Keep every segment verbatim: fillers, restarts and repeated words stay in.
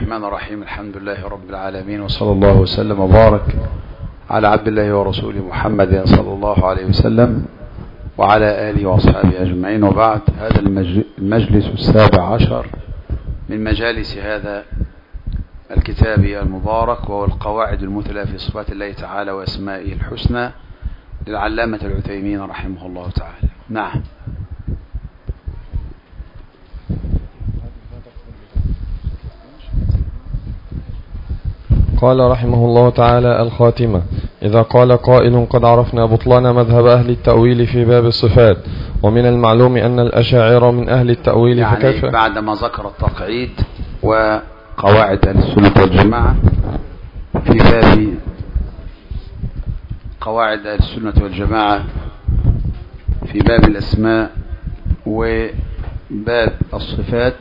الرحمن الرحيم. الحمد لله رب العالمين، وصلى الله وسلم وبارك على عبد الله ورسوله محمد صلى الله عليه وسلم وعلى آله وأصحابه أجمعين، وبعد. هذا المجلس السابع عشر من مجالس هذا الكتاب المبارك، وهو القواعد المثلى في صفات الله تعالى وأسمائه الحسنى للعلامة العثيمين رحمه الله تعالى. نعم. قال رحمه الله تعالى: الخاتمة. إذا قال قائل: قد عرفنا بطلان مذهب أهل التأويل في باب الصفات، ومن المعلوم أن الأشاعرة من أهل التأويل، يعني فكيف؟ بعدما ذكر التقعيد وقواعد أهل السنة والجماعة في باب قواعد أهل السنة والجماعة في باب الأسماء وباب الصفات،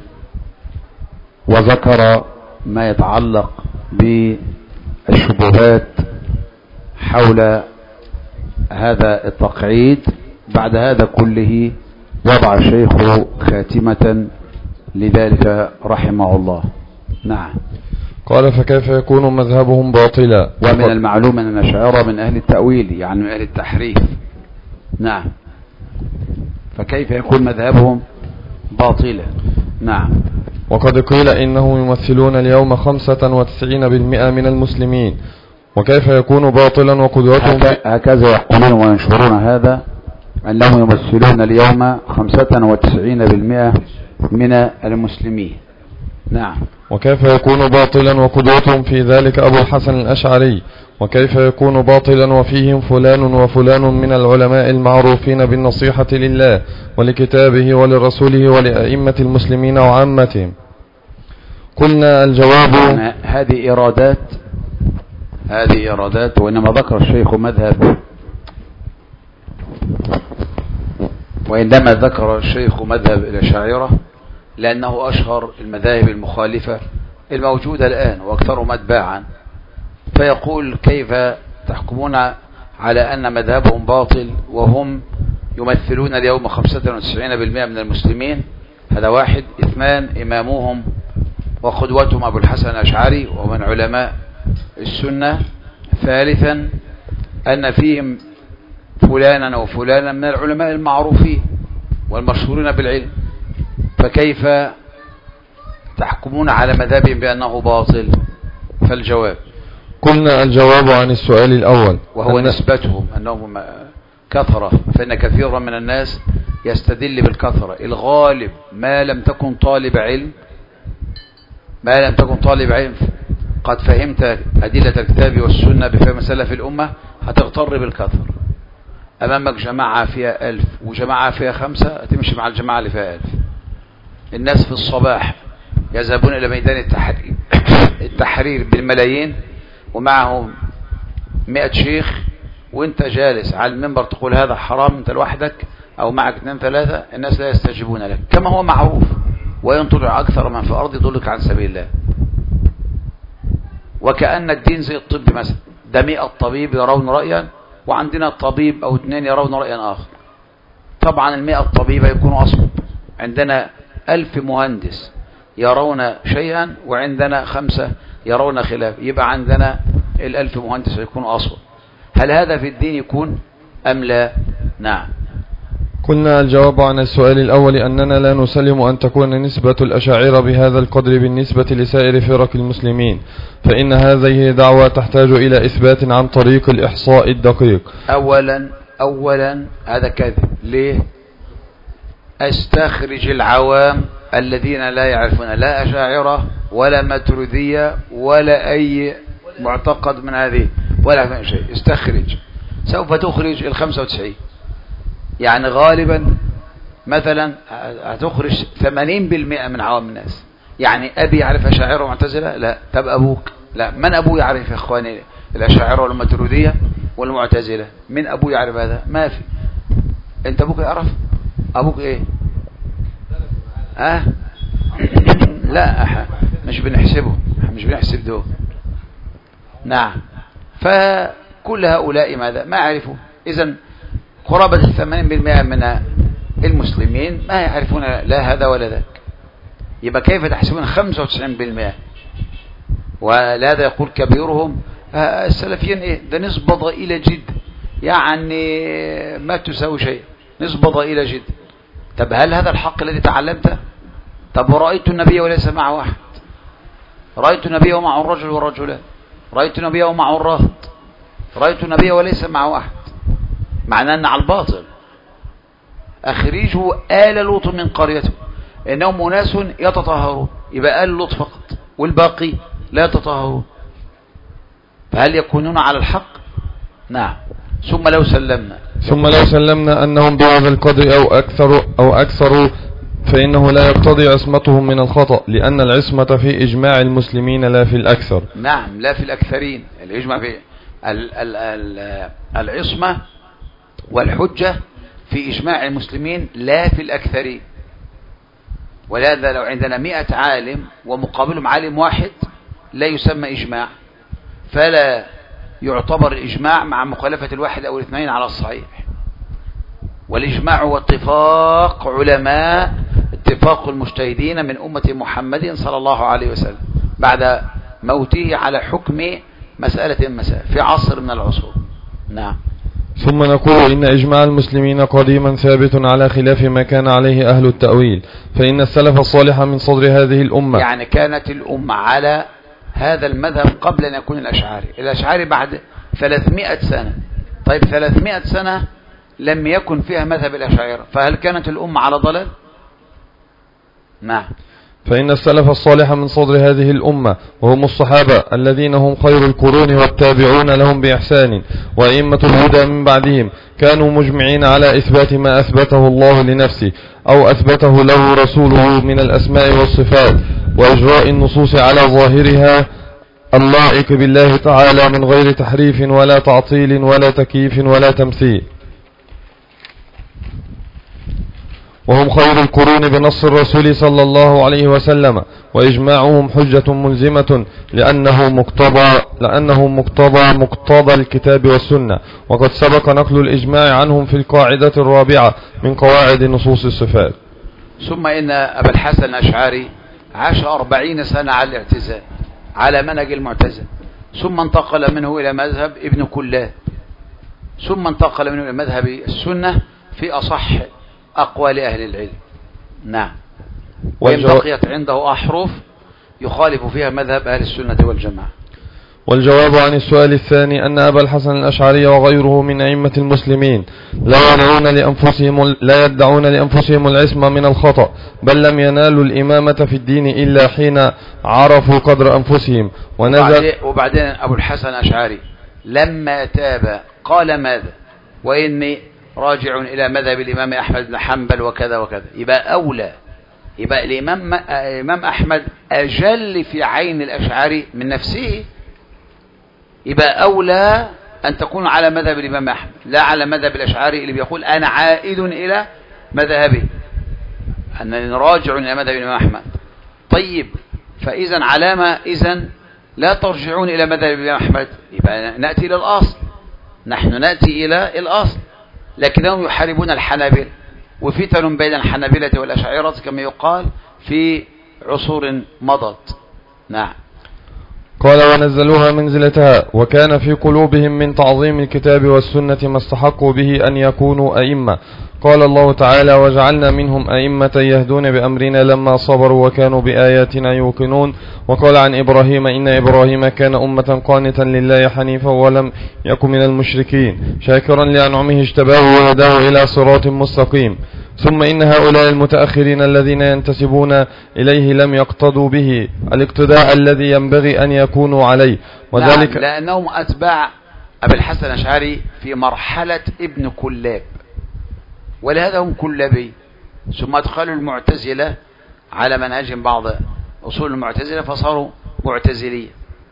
وذكر ما يتعلق بالشبهات حول هذا التقعيد. بعد هذا كله وضع الشيخ خاتمة لذلك رحمه الله. نعم. قال: فكيف يكون مذهبهم باطلا؟ ومن المعلوم أن الأشاعرة من أهل التأويل، يعني من أهل التحريف. نعم. فكيف يكون مذهبهم باطلا؟ نعم. وقد قيل إنهم يمثلون اليوم خمسة وتسعين بالمئة من المسلمين، وكيف يكون باطلا وقدوتهم؟ هكذا يحكمون وينشرون هذا، أنهم يمثلون اليوم خمسة وتسعين بالمئة من المسلمين. نعم. وكيف يكون باطلا وقدوتهم في ذلك أبو الحسن الأشعري؟ وكيف يكون باطلا وفيهم فلان وفلان من العلماء المعروفين بالنصيحة لله ولكتابه ولرسوله ولأئمة المسلمين وعامتهم؟ قلنا: الجواب: هذه إرادات هذه إرادات وإنما ذكر الشيخ مذهب وإنما ذكر الشيخ مذهب الأشاعرة لأنه أشهر المذاهب المخالفة الموجودة الآن وأكثر متباعا، فيقول: كيف تحكمون على أن مذهبهم باطل وهم يمثلون اليوم خمسة وتسعين بالمئة من المسلمين؟ هذا واحد. اثنان: إمامهم وقدوتهم أبو الحسن الأشعري ومن علماء السنة. ثالثا: أن فيهم فلانا وفلانا من العلماء المعروفين والمشهورين بالعلم، فكيف تحكمون على مذهبهم بأنه باطل؟ فالجواب: قلنا: الجواب عن السؤال الأول، وهو نسبتهم أنهم كثرة، فإن كثيرا من الناس يستدل بالكثرة. الغالب ما لم تكن طالب علم ما لم تكن طالب علم قد فهمت أدلة الكتاب والسنة بفهم سلف الأمة، هتغتر بالكثرة. أمامك جماعة فيها ألف وجماعة فيها خمسة، هتمشي مع الجماعة اللي فيها ألف. الناس في الصباح يذهبون إلى ميدان التحرير, التحرير بالملايين ومعهم مئة شيخ، وانت جالس على المنبر تقول هذا حرام انت لوحدك او معك اثنين ثلاثة، الناس لا يستجيبون لك كما هو معروف. وإن تطع أكثر من في الأرض يضلك عن سبيل الله. وكأن الدين زي الطب مثلا، ده مئة طبيب يرون رأيا وعندنا طبيب أو اثنين يرون رأيا آخر. طبعا المئة طبيبة يكونوا أصوب. عندنا ألف مهندس يرون شيئا وعندنا خمسة يرون خلاف، يبقى عندنا الألف مهندس يكونوا أصوب. هل هذا في الدين يكون أم لا؟ نعم. قلنا: الجواب عن السؤال الأول أننا لا نسلم أن تكون نسبة الأشاعرة بهذا القدر بالنسبة لسائر فرق المسلمين، فإن هذه دعوة تحتاج إلى إثبات عن طريق الإحصاء الدقيق. أولا أولا هذا كذب. ليه؟ استخرج العوام الذين لا يعرفون لا أشاعرة ولا ماتريدية ولا أي معتقد من هذه ولا شيء. استخرج. سوف تخرج الخمسة وتسعين، يعني غالبا مثلا هتخرج ثمانين بالمئة من عوام الناس. يعني أبي يعرف أشاعرة ومعتزلة؟ لا. طب أبوك؟ لا. من أبوه يعرف يا إخواني الأشاعرة والماتريدية والمعتزلة؟ من أبوه يعرف هذا؟ ما في. أنت أبوك يعرف؟ أبوك إيه؟ أه؟ لا، مش بنحسبه مش بنحسب دول. نعم. فكل هؤلاء ماذا؟ ما يعرفوا. إذن قرابة الثمانين بالمئة من المسلمين ما يعرفون لا هذا ولا ذاك. يبقى كيف تحسبون خمسة وتسعين بالمئة؟ ولهذا يقول كبيرهم السلفيين إيه ده نسبة ضئيلة جدا، يعني ما تساوي شيء، نسبة ضئيلة جدا. طب هل هذا الحق الذي تعلمته؟ طب ورأيت النبي وليس معه أحد، رأيت النبي ومعه الرجل والرجلان، رأيت النبي ومعه الرهط، رأيت النبي وليس معه أحد، معناه أن على الباطل. أخرجوا آل لوط من قريته إنهم أناس يتطهرون، يبقى آل لوط فقط والباقي لا يتطهرون، فهل يكونون على الحق؟ نعم. ثم لو سلمنا ثم لو سلمنا أنهم بهذا القدر أو أكثر أو أكثر فإنه لا يقتضي عصمتهم من الخطأ، لأن العصمة في إجماع المسلمين لا في الأكثر. نعم، لا في الأكثرين. الإجماع في ال ال ال العصمة والحجة في إجماع المسلمين لا في الأكثرين. ولهذا لو عندنا مئة عالم ومقابلهم عالم واحد لا يسمى إجماع، فلا يعتبر الإجماع مع مخالفة الواحد أو الاثنين على الصحيح. والإجماع هو اتفاق علماء، اتفاق المجتهدين من أمة محمد صلى الله عليه وسلم بعد موته على حكم مسألة مسألة في عصر من العصور. نعم. ثم نقول إن إجماع المسلمين قديما ثابت على خلاف ما كان عليه أهل التأويل، فإن السلف الصالح من صدر هذه الأمة، يعني كانت الأمة على هذا المذهب قبل أن يكون الأشعاري. الأشعاري بعد ثلاثمائة سنة. طيب ثلاثمائة سنة لم يكن فيها مذهب الأشاعرة، فهل كانت الأمة على ضلال؟ نعم. فإن السلف الصالح من صدر هذه الأمة وهم الصحابة الذين هم خير القرون والتابعون لهم بإحسان وأئمة الهدى من بعدهم، كانوا مجمعين على إثبات ما أثبته الله لنفسه أو أثبته له رسوله من الأسماء والصفات، وإجراء النصوص على ظاهرها اللائق بالله تعالى من غير تحريف ولا تعطيل ولا تكييف ولا تمثيل. وهم خير القرون بنص الرسول صلى الله عليه وسلم، وإجماعهم حجة ملزمة لأنه مقتضى لأنه مقتضى مقتضى الكتاب والسنة، وقد سبق نقل الإجماع عنهم في القاعدة الرابعة من قواعد نصوص الصفات. ثم إن أبا الحسن الأشعري عاش أربعين سنة على الاعتزال على منهج المعتزلة، ثم انتقل منه إلى مذهب ابن كلاب، ثم انتقل منه إلى مذهب السنة في أصح أقوال أهل العلم. نعم. وإن بقيت عنده أحرف يخالف فيها مذهب أهل السنة والجماعة. والجواب عن السؤال الثاني أن أبا الحسن الأشعري وغيره من أئمة المسلمين لا يدعون لأنفسهم لا يدعون لأنفسهم العصمة من الخطأ، بل لم ينالوا الإمامة في الدين إلا حين عرفوا قدر أنفسهم ونزل. وبعدين أبو الحسن الأشعري لما تاب قال ماذا؟ وإني راجع إلى مذهب الإمام أحمد بن حنبل وكذا وكذا. يبقى أولى، يبقى الإمام الإمام أحمد أجل في عين الأشعري من نفسه، يبقى أولى أن تكون على مذهب الإمام أحمد لا على مذهب الأشعري اللي بيقول أنا عائد إلى مذهبه، أنني راجع إلى مذهب الإمام أحمد. طيب فإذا علامة إذن لا ترجعون إلى مذهب الإمام أحمد، يبقى نأتي إلى الأصل، نحن نأتي إلى الأصل، لكنهم يحاربون الحنابلة، وفتن بين الحنابلة والأشاعرة كما يقال في عصور مضت. نعم. قال ونزلوها منزلتها، وكان في قلوبهم من تعظيم الكتاب والسنة ما استحقوا به أن يكونوا أئمة. قال الله تعالى وجعلنا منهم أئمة يهدون بأمرنا لما صبروا وكانوا بآياتنا يوقنون. وقال عن إبراهيم إن إبراهيم كان أمة قانتا لله حنيفا ولم يكن من المشركين شاكرا لأنعمه اجتباه وهداه إلى صراط مستقيم. ثم إن هؤلاء المتأخرين الذين ينتسبون إليه لم يقتضوا به الاقتداء الذي ينبغي أن يكونوا عليه، وذلك نعم، لأنهم أتباع أبي الحسن الأشعري في مرحلة ابن كلاب، ولهذا هم كلابي. ثم أدخلوا المعتزلة على منهج بعض أصول المعتزلة فصاروا معتزلية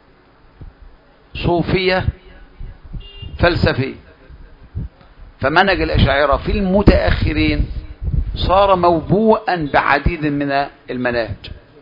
صوفية فلسفية. فمنهج الأشاعرة في المتأخرين صار موبوءا بعديد من المناهج،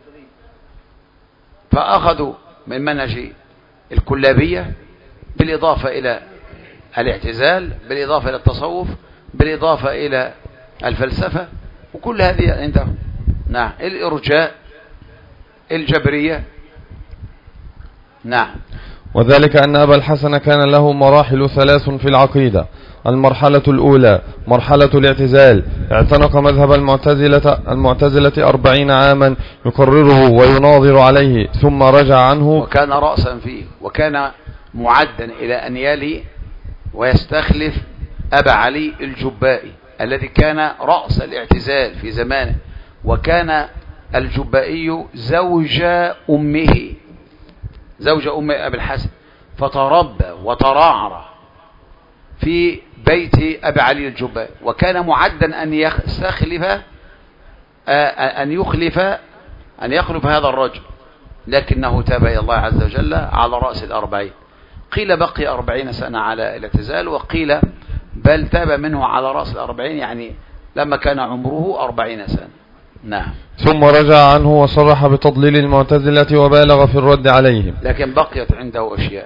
فأخذوا من منهج الكلابية بالإضافة إلى الاعتزال، بالإضافة إلى التصوف، بالإضافة إلى الفلسفة، وكل هذه عندهم. نعم. الإرجاء، الجبرية، نعم. وذلك أن أبا الحسن كان له مراحل ثلاث في العقيدة. المرحلة الأولى مرحلة الاعتزال، اعتنق مذهب المعتزلة, المعتزلة أربعين عاما يقرره ويناظر عليه، ثم رجع عنه وكان رأسا فيه، وكان معدا إلى أن يلي ويستخلف أبا علي الجبائي الذي كان رأس الاعتزال في زمانه، وكان الجبائي زوج أمه زوج أم أبي الحسن، فتربى وترعرع في بيت أبي علي الجبائي، وكان معدا أن يستخلف أن يخلف أن يخلف هذا الرجل، لكنه تاب إلى الله عز وجل على رأس الأربعين. قيل بقي أربعين سنة على الاعتزال، وقيل بل تاب منه على رأس الأربعين، يعني لما كان عمره أربعين سنة. نعم. ثم رجع عنه وصرح بتضليل المعتزلة وبالغ في الرد عليهم، لكن بقيت عنده أشياء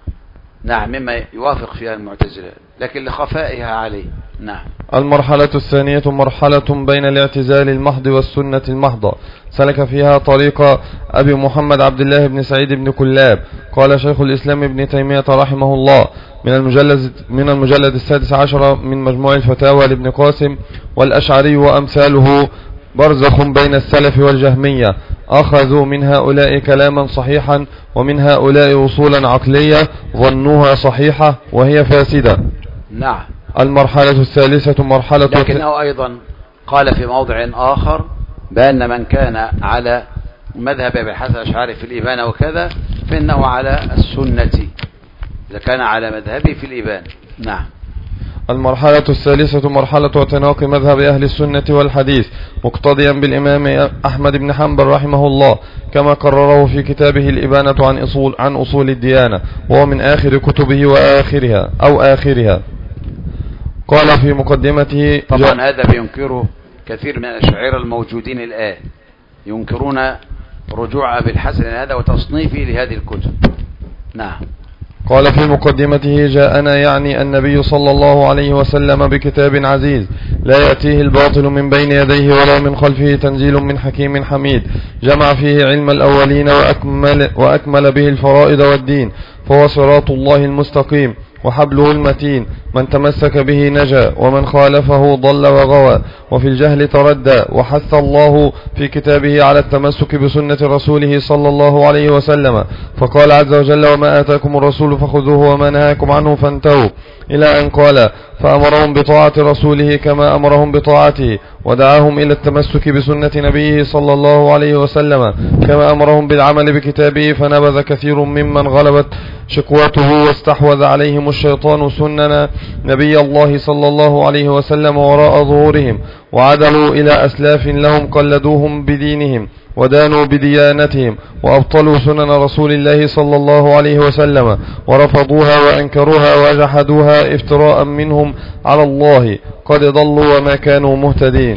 نعم مما يوافق فيها المعتزلة، لكن لخفائها عليه. نعم. المرحلة الثانية مرحلة بين الاعتزال المحض والسنة المحضة، سلك فيها طريق أبي محمد عبد الله بن سعيد بن كلاب. قال شيخ الإسلام ابن تيمية رحمه الله من المجلد, من المجلد السادس عشر من مجموع الفتاوى لابن قاسم: والأشعري وأمثاله برزخ بين السلف والجهمية، أخذوا من هؤلاء كلاما صحيحا ومن هؤلاء أصولا عقلية ظنوها صحيحة وهي فاسدة. نعم. المرحلة الثالثة مرحلة لكنه أيضا قال في موضع آخر بأن من كان على مذهب أبي الحسن الأشعري في الإبانة وكذا فإنه على السنة إذا كان على مذهبه في الإبانة. نعم. المرحلة الثالثة مرحلة اعتناق مذهب أهل السنة والحديث، مقتضيا بالإمام أحمد بن حنبل رحمه الله كما قرره في كتابه الإبانة عن أصول, عن أصول الديانة، وهو من آخر كتبه وآخرها أو آخرها. قال في مقدمته: طبعا هذا بينكره كثير من الأشاعرة الموجودين الآن، ينكرون رجوع أبي الحسن هذا وتصنيفه لهذه الكتب. نعم. قال في مقدمته: جاءنا يعني النبي صلى الله عليه وسلم بكتاب عزيز لا يأتيه الباطل من بين يديه ولا من خلفه، تنزيل من حكيم حميد، جمع فيه علم الأولين وأكمل, وأكمل به الفرائض والدين، فهو صراط الله المستقيم وحبله المتين، من تمسك به نجا ومن خالفه ضل وغوى وفي الجهل تردى. وحث الله في كتابه على التمسك بسنة رسوله صلى الله عليه وسلم، فقال عز وجل: وما آتاكم الرسول فخذوه وما نهاكم عنه فانتهوا، إلى أن قال: فأمرهم بطاعة رسوله كما أمرهم بطاعته، ودعاهم إلى التمسك بسنة نبيه صلى الله عليه وسلم كما أمرهم بالعمل بكتابه، فنبذ كثير ممن غلبت شقوته واستحوذ عليهم الشيطان سنن نبي الله صلى الله عليه وسلم وراء ظهورهم، وعدلوا إلى أسلاف لهم قلدوهم بدينهم ودانوا بديانتهم، وأبطلوا سنن رسول الله صلى الله عليه وسلم ورفضوها وأنكروها وجحدوها افتراء منهم على الله، قد ضلوا وما كانوا مهتدين.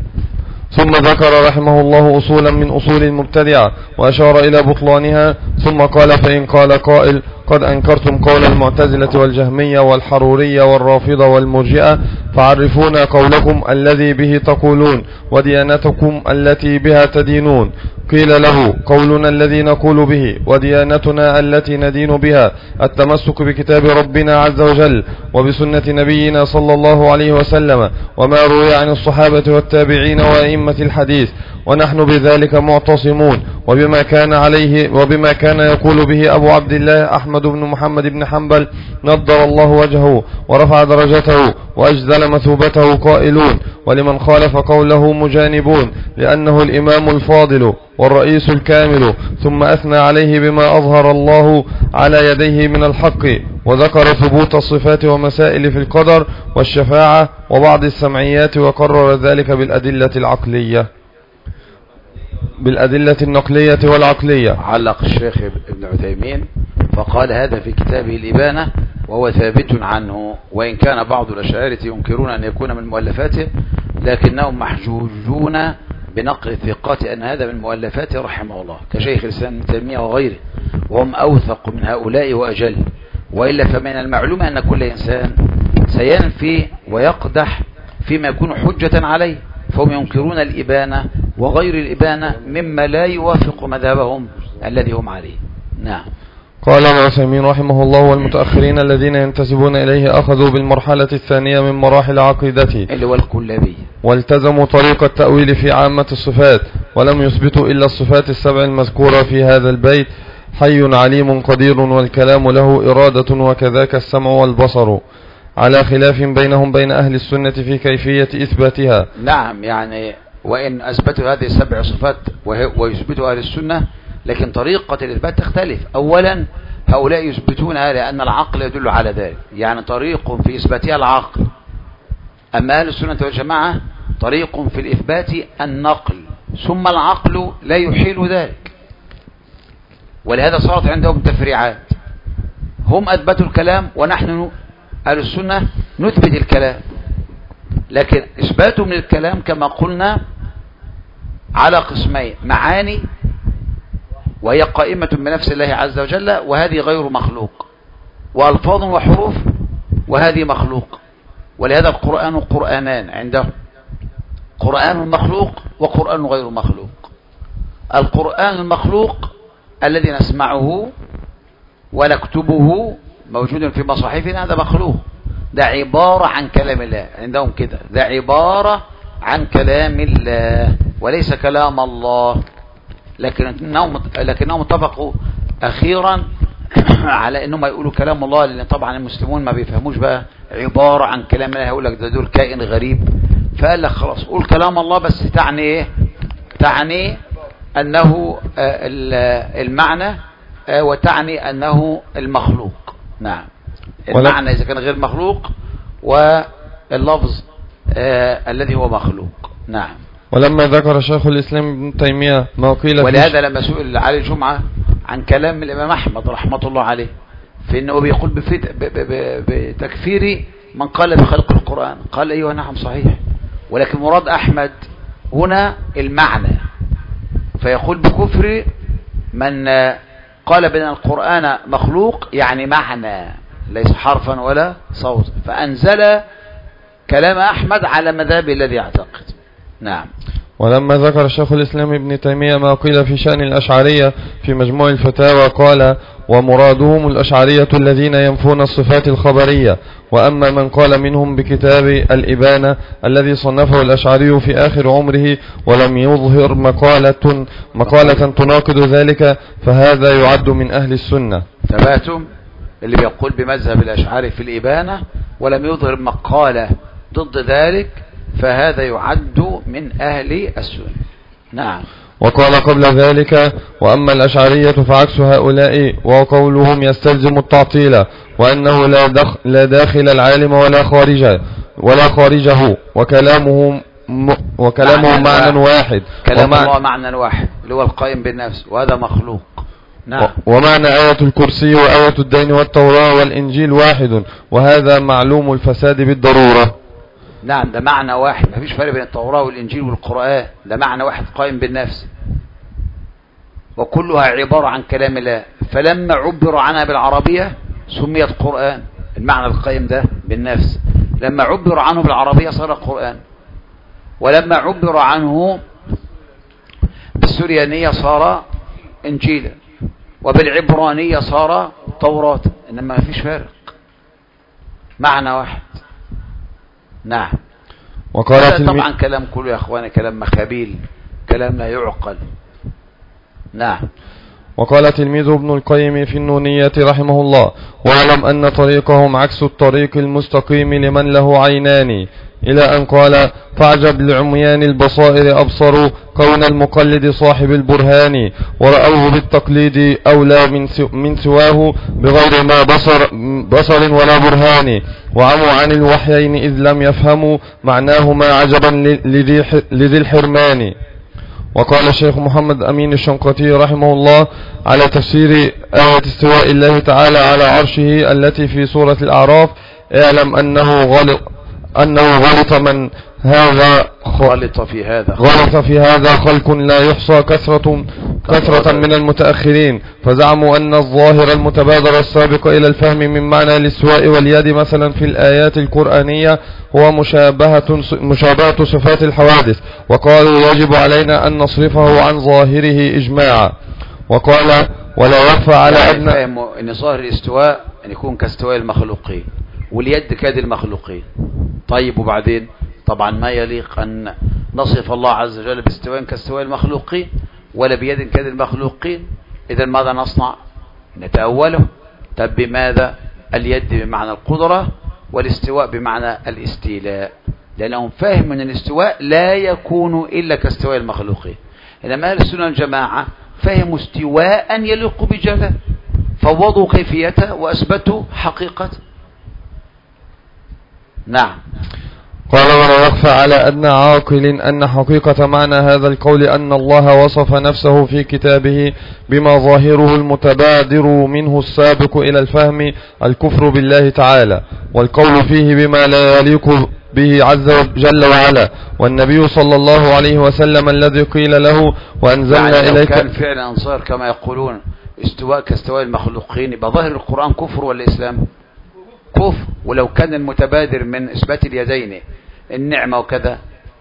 ثم ذكر رحمه الله أصولا من أصول المبتدعة وأشار إلى بطلانها، ثم قال: فإن قال قائل: قد أنكرتم قول المعتزلة والجهمية والحرورية والرافضة والمرجئة، فعرفونا قولكم الذي به تقولون وديانتكم التي بها تدينون. قيل له: قولنا الذي نقول به وديانتنا التي ندين بها التمسك بكتاب ربنا عز وجل وبسنة نبينا صلى الله عليه وسلم وما روي عن الصحابة والتابعين وأئمة الحديث، ونحن بذلك معتصمون، وبما كان عليه وبما كان يقول به أبو عبد الله أحمد بن محمد بن حنبل نضر الله وجهه ورفع درجته وأجزل مثوبته قائلون: ولمن خالف قوله مجانبون، لأنه الإمام الفاضل والرئيس الكامل، ثم أثنى عليه بما أظهر الله على يديه من الحق، وذكر ثبوت الصفات ومسائل في القدر والشفاعة وبعض السمعيات، وقرر ذلك بالأدلة العقلية بالأدلة النقلية والعقلية. علق الشيخ ابن عثيمين فقال: هذا في كتابه الإبانة وهو ثابت عنه، وإن كان بعض الأشاعرة ينكرون أن يكون من مؤلفاته، لكنهم محجوجون بنقل الثقات أن هذا من مؤلفاته رحمه الله، كشيخ الإسلام ابن تيمية وغيره، وهم أوثق من هؤلاء وأجل. وإلا فمن المعلوم أن كل إنسان سينفي ويقدح فيما يكون حجة عليه، فهم ينكرون الإبانة وغير الإبانة مما لا يوافق مذهبهم الذي هم عليه. نعم. قال ابن عثيمين رحمه الله: والمتأخرين الذين ينتسبون إليه أخذوا بالمرحلة الثانية من مراحل عقيدته اللي هو الكلابي، والتزموا طريق التأويل في عامة الصفات، ولم يثبتوا إلا الصفات السبع المذكورة في هذا البيت: حي عليم قدير، والكلام له إرادة، وكذاك السمع والبصر، على خلاف بينهم بين أهل السنة في كيفية إثباتها. نعم، يعني وإن أثبتوا هذه السبع صفات ويثبتوا أهل السنة، لكن طريقة الإثبات تختلف. أولا هؤلاء يثبتونها لأن العقل يدل على ذلك، يعني طريق في إثباتها العقل. أما أهل السنة والجماعة طريق في الإثبات النقل، ثم العقل لا يحيل ذلك، ولهذا صارت عندهم تفريعات. هم أثبتوا الكلام ونحن أهل السنة نثبت الكلام، لكن إثباتهم للكلام كما قلنا على قسمين: معاني وهي قائمة بنفس الله عز وجل وهذه غير مخلوق، وألفاظ وحروف وهذه مخلوق. ولهذا القرآن قرآنان عندهم: قرآن مخلوق وقرآن غير مخلوق. القرآن المخلوق الذي نسمعه ونكتبه موجود في مصاحفنا هذا مخلوق، ده عبارة عن كلام الله عندهم كده، ده عبارة عن كلام الله وليس كلام الله. لكنهم لكنهم اتفقوا أخيرا على انهم يقولوا كلام الله، لان طبعا المسلمون ما بيفهموش بقى عبارة عن كلام الله، يقول لك ده دول كائن غريب، فقال لك خلاص قول كلام الله، بس تعني ايه؟ تعني انه المعنى وتعني انه المخلوق. نعم، المعنى اذا كان غير مخلوق واللفظ آه الذي هو مخلوق. نعم. ولما ذكر شيخ الإسلام ابن تيمية ما قيل، ولهذا لما سئل علي الجمعة عن كلام الإمام أحمد رحمة الله عليه في أنه بيقول بتكفير من قال بخلق القرآن، قال أيوة نعم صحيح، ولكن مراد أحمد هنا المعنى، فيقول بكفر من قال بأن القرآن مخلوق يعني معنى ليس حرفا ولا صوت، فأنزل كلام أحمد على مذهب الذي يعتقد. نعم. ولما ذكر شيخ الإسلام ابن تيمية ما قيل في شأن الأشعرية في مجموع الفتاوى قال: ومرادهم الأشعرية الذين ينفون الصفات الخبرية، وأما من قال منهم بكتاب الإبانة الذي صنفه الأشعري في آخر عمره ولم يظهر مقالة مقالة تناقض ذلك فهذا يعد من أهل السنة. ثباتهم اللي بيقول بمذهب الأشعري في الإبانة ولم يظهر مقالة ضد ذلك فهذا يعد من أهل السنة. نعم. وقال قبل ذلك: وأما الأشعرية فعكس هؤلاء، وقولهم يستلزم التعطيل، وأنه لا, دخ لا داخل العالم ولا خارجه ولا خارجه، وكلامه م وكلامه معنى واحد، كلام ومع... الله معنى واحد اللي هو القائم بالنفس، وهذا مخلوق. نعم. ومعنى آية الكرسي وآية الدين والتوراة والإنجيل واحد، وهذا معلوم الفساد بالضرورة. نعم، ده معنى واحد، ما فيش فرق بين التوراة والإنجيل والقرآن، ده معنى واحد قائم بالنفس، وكلها عبارة عن كلام الله. فلما عبر عنها بالعربية سميت قرآن، المعنى القائم ده بالنفس. لما عبر عنه بالعربية صار قرآن، ولما عبر عنه بالسريانية صار إنجيلا، وبالعبرانية صار توراة، إنما ما فيش فرق، معنى واحد. نعم. وقال طبعا كلام كله يا اخواني كلام مخابيل، كلام لا يعقل. نعم. وقال تلميذ ابن القيم في النونية رحمه الله: واعلم أن طريقهم عكس الطريق المستقيم لمن له عينان، إلى أن قال: فاعجب لعميان البصائر أبصروا كون المقلد صاحب البرهان، ورأوه بالتقليد أولى من سواه بغير ما بصر, بصر ولا برهان، وعموا عن الوحيين إذ لم يفهموا معناهما عجبا لذي الحرمان. وقال الشيخ محمد أمين الشنقيطي رحمه الله على تفسير آية استواء الله تعالى على عرشه التي في سورة الأعراف: اعلم أنه غلط أنه غلط من هذا غلط في هذا غلط في هذا خلق لا يحصى كثرة كثرة من المتأخرين، فزعموا أن الظاهر المتبادر السابق إلى الفهم من معنى الاستواء واليد مثلا في الآيات القرآنية هو مشابهة مشابهة صفات الحوادث، وقالوا يجب علينا أن نصرفه عن ظاهره إجماعا. وقال ولا يخفى على يعني أدنى فهموا ان ظاهر الاستواء ان يكون كاستواء المخلوقين واليد كاد المخلوقين. طيب وبعدين طبعا ما يليق ان نصف الله عز وجل باستواء كاستواء المخلوقين ولا بيد كاد المخلوقين. اذا ماذا نصنع؟ نتأوله. طب بماذا؟ اليد بمعنى القدرة والاستواء بمعنى الاستيلاء، لأنهم فاهم من الاستواء لا يكون إلا كاستواء المخلوقين. إنما أهل السنة والجماعة فهموا استواء يليق بجلاله فوضوا كيفيته وأثبتوا حقيقته. نعم. قال ولا يخفى على أدنى عاقل أن حقيقة معنى هذا القول أن الله وصف نفسه في كتابه بما ظاهره المتبادر منه السابق إلى الفهم الكفر بالله تعالى، والقول فيه بما لا يليق به عز وجل وعلا. والنبي صلى الله عليه وسلم الذي قيل له وأنزلنا يعني إليك كان فعلا أنصار كما يقولون استواء كاستواء المخلوقين يبقى ظاهر القرآن كفر ولا إسلام؟ كفر. ولو كان المتبادر من إثبات اليدين النعمة وكذا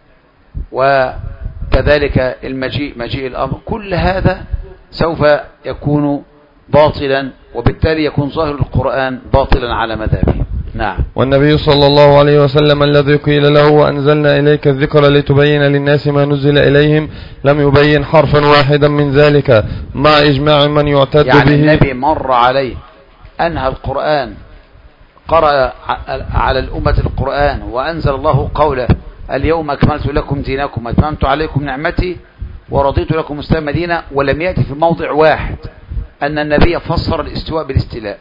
وكذلك المجيء مجيء الأمر كل هذا سوف يكون باطلا وبالتالي يكون ظاهر القرآن باطلا على مذهبه. نعم. والنبي صلى الله عليه وسلم الذي قيل له وأنزلنا إليك الذكر لتبين للناس ما نزل إليهم لم يبين حرفا واحدا من ذلك مع إجماع من يعتد يعني به. يعني النبي مر عليه أنهى القرآن قرأ على الأمة القرآن وأنزل الله قوله اليوم أكملت لكم دينكم وأتممت عليكم نعمتي ورضيت لكم الإسلام دينا، ولم يأتي في موضع واحد أن النبي فسر الاستواء بالاستيلاء،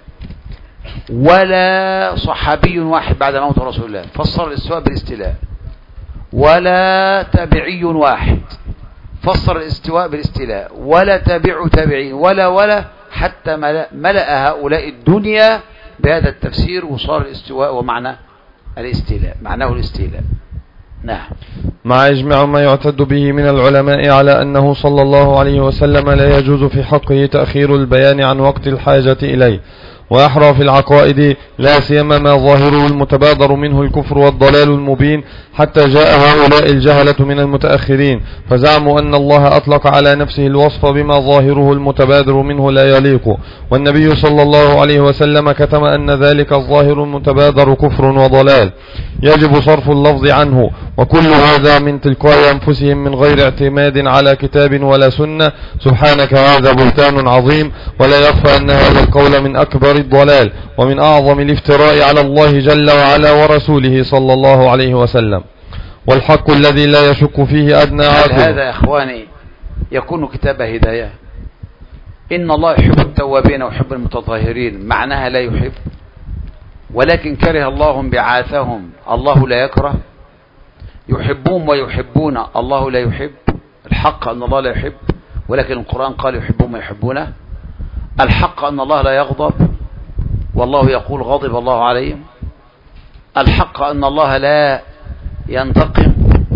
ولا صحابي واحد بعد موت رسول الله فسر الاستواء بالاستيلاء، ولا تابعي واحد فسر الاستواء بالاستيلاء، ولا تابع تابعين ولا ولا حتى ملأ, ملأ هؤلاء الدنيا بهذا التفسير وصار الاستواء ومعنى الاستيلاء معناه الاستيلاء. نعم. مع إجماع ما يعتد به من العلماء على أنه صلى الله عليه وسلم لا يجوز في حقه تأخير البيان عن وقت الحاجة إليه، ويحرى في العقائد لا سيما ما ظاهره المتبادر منه الكفر والضلال المبين، حتى جاء هؤلاء الجهلة من المتأخرين فزعموا أن الله أطلق على نفسه الوصف بما ظاهره المتبادر منه لا يليق، والنبي صلى الله عليه وسلم كتم أن ذلك الظاهر المتبادر كفر وضلال يجب صرف اللفظ عنه، وكل هذا من تلقاء أنفسهم من غير اعتماد على كتاب ولا سنة. سبحانك هذا بهتان عظيم، ولا يخفى أن هذا القول من أكبر الضلال ومن أعظم الافتراء على الله جل وعلا ورسوله صلى الله عليه وسلم، والحق الذي لا يشك فيه أدنى عاقل. هذا يا إخواني يكون كتاب هداية؟ إن الله يحب التوابين ويحب المتطهرين، معناها لا يحب، ولكن كره الله انبعاثهم، الله لا يكره. يحبون ويحبون، الله لا يحب. الحق أن الله لا يحب، ولكن القرآن قال يحبون ويحبونه. الحق أن الله لا يغضب، والله يقول غضب الله عليهم. الحق أن الله لا ينتقم،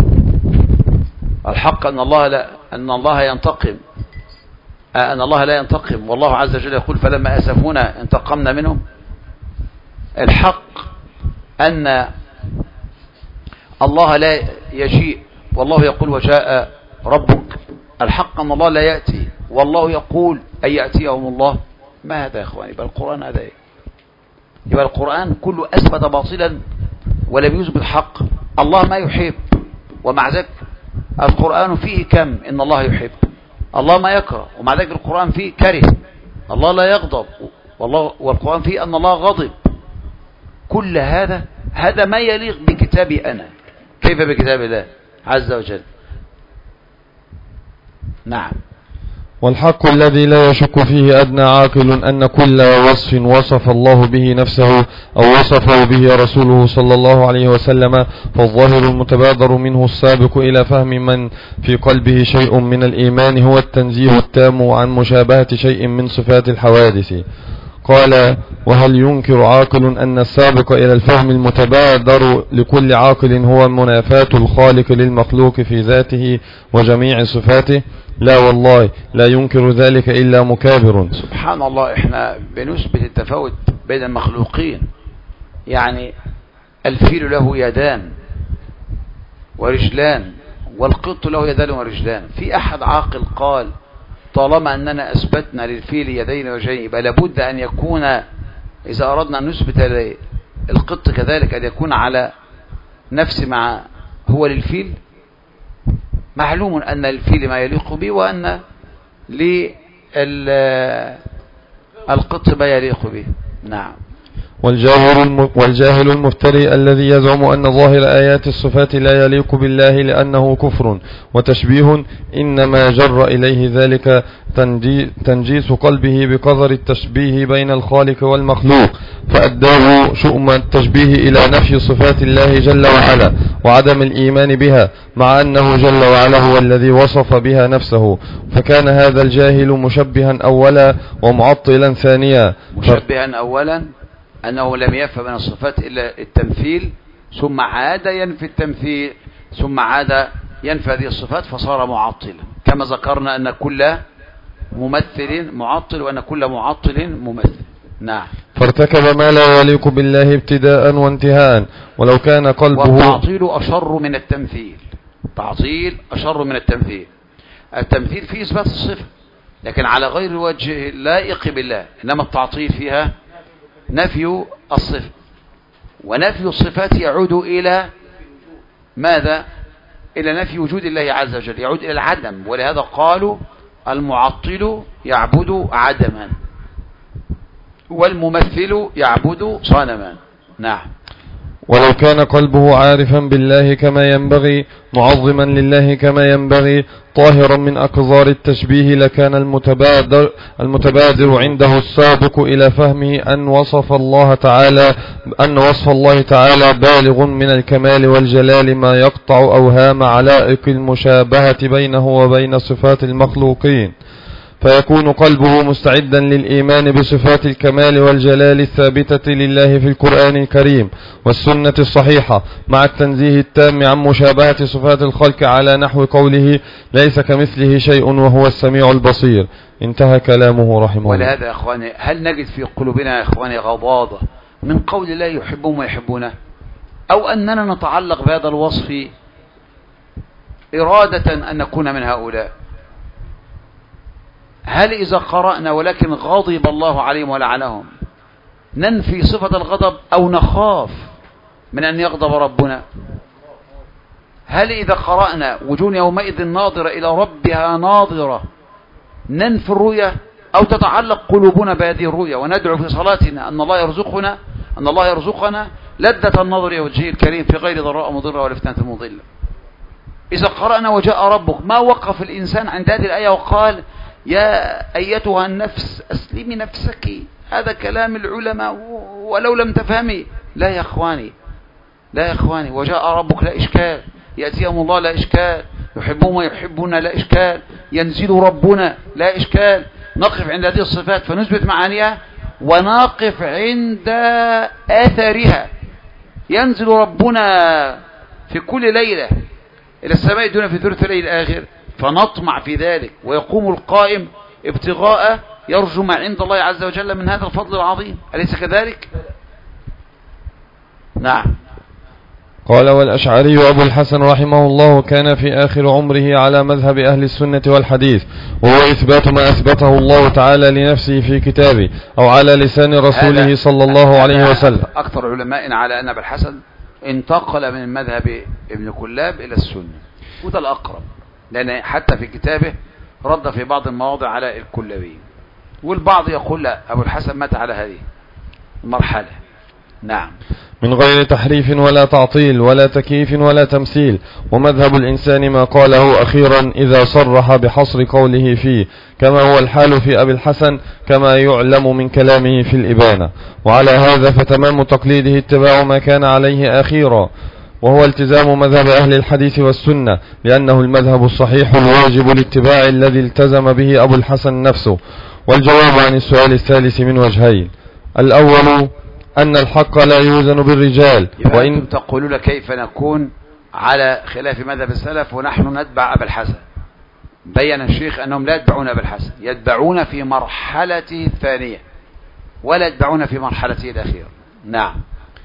الحق أن الله لا أن الله ينتقم أن الله لا ينتقم، والله عز وجل يقول فلما أسفونا انتقمنا منهم. الحق أن الله لا يجيء، والله يقول وجاء ربك. الحق أن الله لا يأتي، والله يقول أن يأتيهم الله. ما هذا يا إخواني؟ يبقى القرآن هذا إيه؟ يبقى القرآن كله أثبت باطلا ولم يثبت حق. الله ما يحب، ومع ذلك القرآن فيه كم إن الله يحب. الله ما يكره، ومع ذلك القرآن فيه كره. الله لا يغضب، والله والقرآن فيه أن الله غضب. كل هذا هذا ما يليق بكتابي أنا، كيف بكتاب الله عز وجل؟ نعم. والحق الذي لا يشك فيه أدنى عاقل أن كل وصف وصف الله به نفسه أو وصفه به رسوله صلى الله عليه وسلم فالظاهر المتبادر منه السابق إلى فهم من في قلبه شيء من الإيمان هو التنزيه التام عن مشابهة شيء من صفات الحوادث. قال وهل ينكر عاقل أن السابق إلى الفهم المتبادر لكل عاقل هو منافاة الخالق للمخلوق في ذاته وجميع صفاته؟ لا والله لا ينكر ذلك إلا مكابر. سبحان الله، احنا بنثبت التفاوت بين المخلوقين. يعني الفيل له يدان ورجلان، والقط له يدان ورجلان. في أحد عاقل قال طالما أننا أثبتنا للفيل يدين وجهين يبقى لابد أن يكون، إذا أردنا أن نثبت القط كذلك، أن يكون على نفس مع هو للفيل. معلوم أن للفيل ما يليق به، وأن للقط ما يليق به. نعم. والجاهل والجاهل المفتري الذي يزعم أن ظاهر آيات الصفات لا يليق بالله لأنه كفر وتشبيه، إنما جر إليه ذلك تنجيس قلبه بقدر التشبيه بين الخالق والمخلوق، فأداه شؤم التشبيه إلى نفي صفات الله جل وعلا وعدم الإيمان بها، مع أنه جل وعلا هو الذي وصف بها نفسه. فكان هذا الجاهل مشبها أولا ومعطلا ثانيا. مشبها أولا أنه لم يفهم من الصفات إلا التمثيل، ثم عاد ينفي التمثيل، ثم عاد ينفي هذه الصفات فصار معطلا، كما ذكرنا أن كل ممثل معطل وأن كل معطل ممثل. نعم. فارتكب ما لا يليق بالله ابتداء وانتهاء. ولو كان قلبه، والتعطيل أشر من التمثيل. تعطيل أشر من التمثيل. التمثيل فيه إثبات الصفة لكن على غير وجه لائق بالله، إنما التعطيل فيها نفي الصفة، ونفي الصفات يعود إلى ماذا؟ إلى نفي وجود الله عز وجل، يعود إلى العدم. ولهذا قالوا المعطل يعبد عدما والممثل يعبد صنما. نعم. ولو كان قلبه عارفا بالله كما ينبغي، معظما لله كما ينبغي، طاهرا من أقذار التشبيه، لكان المتبادر, المتبادر عنده السابق إلى فهمه أن وصف الله تعالى أن وصف الله تعالى بالغ من الكمال والجلال ما يقطع أوهام علائق المشابهة بينه وبين صفات المخلوقين، فيكون قلبه مستعدا للإيمان بصفات الكمال والجلال الثابتة لله في القرآن الكريم والسنة الصحيحة، مع التنزيه التام عن مشابهة صفات الخلق على نحو قوله ليس كمثله شيء وهو السميع البصير. انتهى كلامه رحمه الله. ولهذا يا إخواني، هل نجد في قلوبنا يا إخواني غضاضة من قول الله يحبهم ويحبونه، أو أننا نتعلق بهذا الوصف إرادة أن نكون من هؤلاء؟ هل إذا قرأنا ولكن غضب الله عليهم ولعنهم ننفي صفة الغضب أو نخاف من أن يغضب ربنا؟ هل إذا قرأنا وجوه يومئذ ناظرة إلى ربها ناظرة ننفي الرؤية، أو تتعلق قلوبنا بهذه الرؤية وندعو في صلاتنا أن الله يرزقنا أن الله يرزقنا لذة النظر إلى وجهه الكريم في غير ضراء مضرة ولا فتنة مضلة؟ إذا قرأنا وجاء ربك، ما وقف الإنسان عند هذه الآية وقال يا أيتها النفس أسلمي نفسك؟ هذا كلام العلماء ولو لم تفهمي. لا يا أخواني، لا يا أخواني. وجاء ربك لا إشكال، يأتيهم الله لا إشكال، يحبون ويحبون لا إشكال، ينزل ربنا لا إشكال. نقف عند هذه الصفات فنثبت معانيها، ونقف عند أثرها. ينزل ربنا في كل ليلة إلى السماء دون في ثلث الليل الآخر، فنطمع في ذلك، ويقوم القائم ابتغاء يرجو ما عند الله عز وجل من هذا الفضل العظيم، أليس كذلك؟ نعم. قال والأشعري أبو الحسن رحمه الله كان في آخر عمره على مذهب أهل السنة والحديث، وهو إثبات ما أثبته الله تعالى لنفسه في كتابه أو على لسان رسوله صلى الله عليه وسلم. أكثر علمائنا على أن أبا الحسن انتقل من مذهب ابن كلاب إلى السنة، وده الأقرب، لأن حتى في كتابه رد في بعض المواضع على الكلابي، والبعض يقول لا، أبو الحسن مات على هذه المرحلة. نعم. من غير تحريف ولا تعطيل ولا تكييف ولا تمثيل. ومذهب الإنسان ما قاله أخيرا إذا صرح بحصر قوله فيه، كما هو الحال في أبي الحسن كما يعلم من كلامه في الإبانة. وعلى هذا فتمام تقليده اتباع ما كان عليه أخيرا، وهو التزام مذهب أهل الحديث والسنة، لأنه المذهب الصحيح الواجب الاتباع الذي التزم به أبو الحسن نفسه. والجواب عن السؤال الثالث من وجهين: الأول أن الحق لا يوزن بالرجال. وإن تقولون كيف نكون على خلاف مذهب السلف ونحن نتبع أبا الحسن؟ بيّن الشيخ أنهم لا يتبعون أبا الحسن، يتبعون في مرحلته الثانية ولا يتبعون في مرحلته الأخيرة. نعم.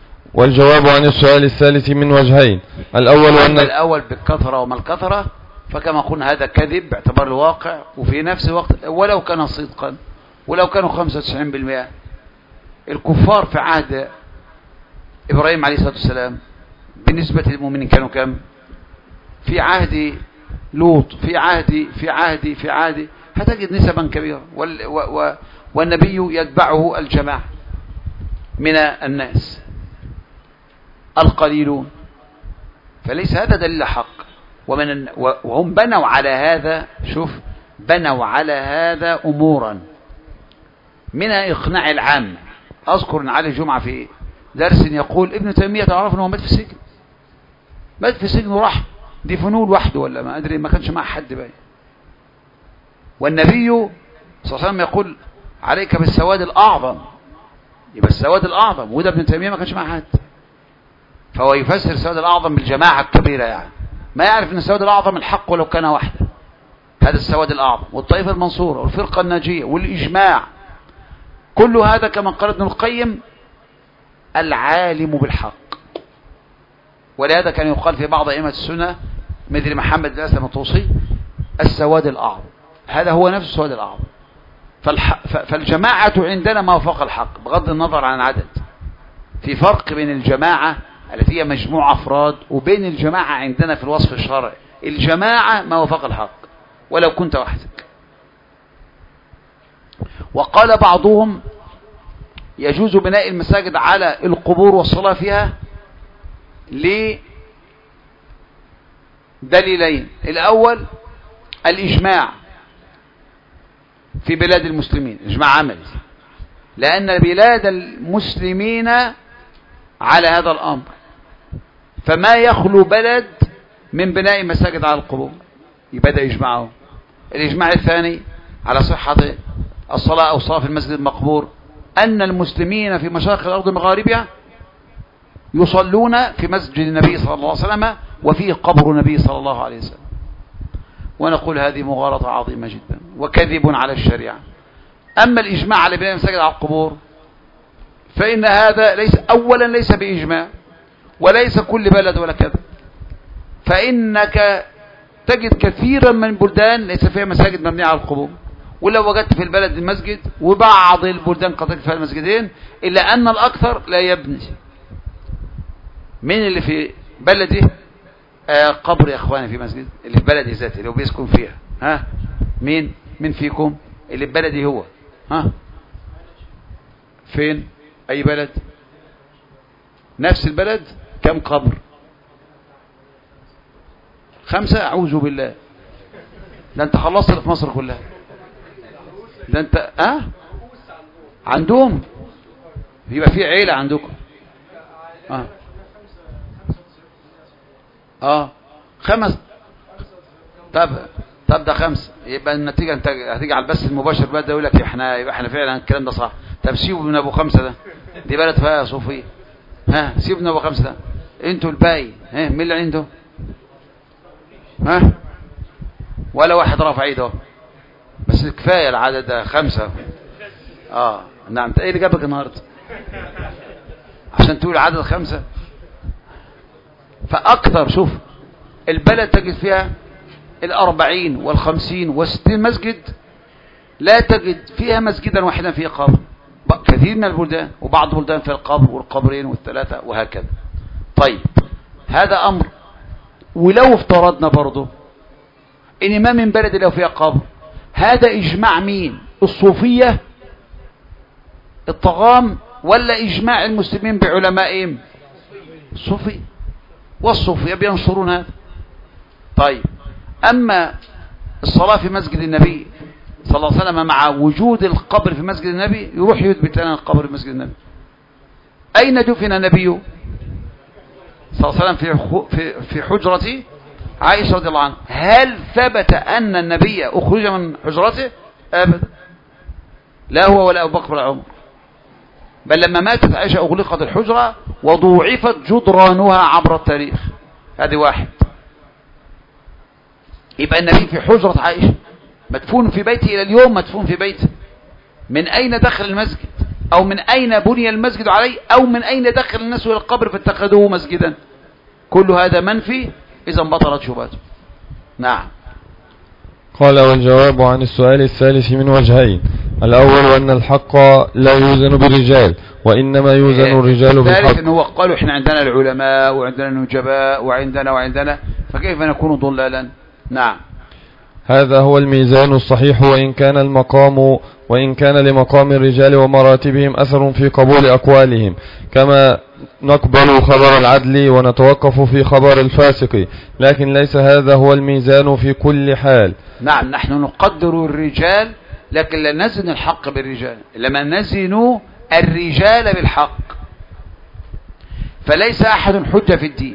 والجواب عن السؤال الثالث من وجهين: الأول أن الأول بالكثرة وما الكثرة فكما قلنا هذا كذب باعتبار الواقع، وفي نفس الوقت ولو كان صدقا ولو كانوا خمسة وتسعين بالمئة الكفار في عهد إبراهيم عليه الصلاة والسلام بالنسبة للمؤمنين كانوا كم؟ في عهد لوط، في عهد في عهد في عهد هتجد نسبا كبيرة، وال و والنبي يتبعه الجماعة من الناس القليلون، فليس هذا دليل حق. ومن وهم بنوا على هذا، شوف بنوا على هذا أمورا منها إقناع العام. أذكر أن علي الجمعة في درس يقول ابن تيمية تعرف أنه مات في السجن، مات في السجن وراح دي فنون وحده ولا ما أدري، ما كانش مع حد باين. والنبي صلى الله عليه وسلم يقول عليك بالسواد الأعظم، يبقى السواد الأعظم، وده ابن تيمية ما كانش مع حد، فهو يفسر السواد الأعظم بالجماعة الكبيرة، يعني ما يعرف أن السواد الأعظم الحق ولو كان وحده. هذا السواد الأعظم والطائفة المنصورة والفرقة الناجية والإجماع، كل هذا كما قال ابن القيم العالم بالحق. ولهذا كان يقال في بعض أئمة السنة مثل محمد بن أسلم الطوسي السواد الأعظم، هذا هو نفس السواد الأعظم. فالجماعة عندنا ما وافق الحق بغض النظر عن العدد. في فرق بين الجماعة التي هي مجموعة أفراد وبين الجماعة عندنا في الوصف الشرعي. الجماعة ما وافق الحق ولو كنت وحدك. وقال بعضهم يجوز بناء المساجد على القبور والصلاة فيها لدليلين. الأول الإجماع في بلاد المسلمين، إجماع عملي، لأن بلاد المسلمين على هذا الأمر، فما يخلو بلد من بناء مساجد على القبور، يبقى ده إجماعه. الإجماع الثاني على صحة الصلاة أو الصلاة في المسجد المقبور، أن المسلمين في مشارق الأرض ومغاربها يصلون في مسجد النبي صلى الله عليه وسلم وفيه قبر النبي صلى الله عليه وسلم. ونقول هذه مغالطة عظيمة جدا وكذب على الشريعة. أما الإجماع على بناء المساجد على القبور فإن هذا ليس أولا ليس بإجماع، وليس كل بلد ولا كذا، فإنك تجد كثيرا من البلدان ليس فيها مساجد مبنية على القبور، ولو وجدت في البلد المسجد، وبعض البلدان قد فيها المسجدين، إلا أن الأكثر لا يبني. من اللي في بلده آه قبر يا أخواني في مسجد اللي في بلدي ذاتي لو بيسكن فيها؟ ها مين مين فيكم اللي في بلدي هو؟ ها فين؟ أي بلد؟ نفس البلد؟ كم قبر؟ خمسة؟ أعوذ بالله، ده أنت خلصت اللي في مصر كلها، ده أنت أه عندهم يبقى في عيلة عندكم. اه اه خمس. طب طب ده خمسة، يبقى النتيجة انت هتيجي على البث المباشر بقى ده يقول لك احنا يبقى احنا فعلا الكلام ده صح. طب سيبوا من ابو خمسة ده، دي بلد فيها صوفية. ها سيبوا من ابو خمسة ده، انتوا الباقي ها مين اللي عنده؟ ها ولا واحد رافع ايده، بس كفاية العدد ده خمسة. اه نعم. ايه اللي جابك النهارده عشان تقول عدد خمسة؟ فأكثر شوف البلد تجد فيها الأربعين والخمسين والستين مسجد، لا تجد فيها مسجدا واحدا فيه قبر. كثير من البلدان، وبعض البلدان فيها القبر والقبرين والثلاثة وهكذا. طيب هذا أمر. ولو افترضنا برضه إن ما من بلد لو فيها قبر، هذا إجماع مين؟ الصوفية الطغام ولا إجماع المسلمين بعلمائهم؟ الصوفية، والصوفية بينصرون هذا. طيب أما الصلاة في مسجد النبي صلى الله عليه وسلم مع وجود القبر في مسجد النبي، يروح يثبت لنا القبر في مسجد النبي. أين دفن النبي صلى الله عليه وسلم؟ في في حجرة عائشة رضي الله عنها. هل ثبت أن النبي أخرج من حجرته؟ أبدا، لا هو ولا أبو بكر ولا عمر، بل لما ماتت عائشة أغلقت الحجرة وضوعفت جدرانها عبر التاريخ. هذه واحد. يبقى النبي في حجرة عائشة مدفون في بيته، إلى اليوم مدفون في بيته. من أين دخل المسجد؟ أو من أين بني المسجد عليه؟ أو من أين دخل الناس إلى القبر فاتخذوه مسجدا؟ كل هذا منفي، إذا بطلت شبهته. نعم. قال والجواب عن السؤال الثالث من وجهين. الأول أن الحق لا يوزن بالرجال وإنما يوزن الرجال بالحق. الثالث أنه قالوا إحنا عندنا العلماء وعندنا النجباء وعندنا وعندنا فكيف نكون ضلالا؟ نعم. هذا هو الميزان الصحيح، وإن كان المقام وإن كان لمقام الرجال ومراتبهم أثر في قبول أقوالهم، كما نقبل خبر العدل ونتوقف في خبر الفاسق، لكن ليس هذا هو الميزان في كل حال. نعم، نحن نقدر الرجال لكن لا نزن الحق بالرجال، لما نزن الرجال بالحق. فليس أحد حجة في الدين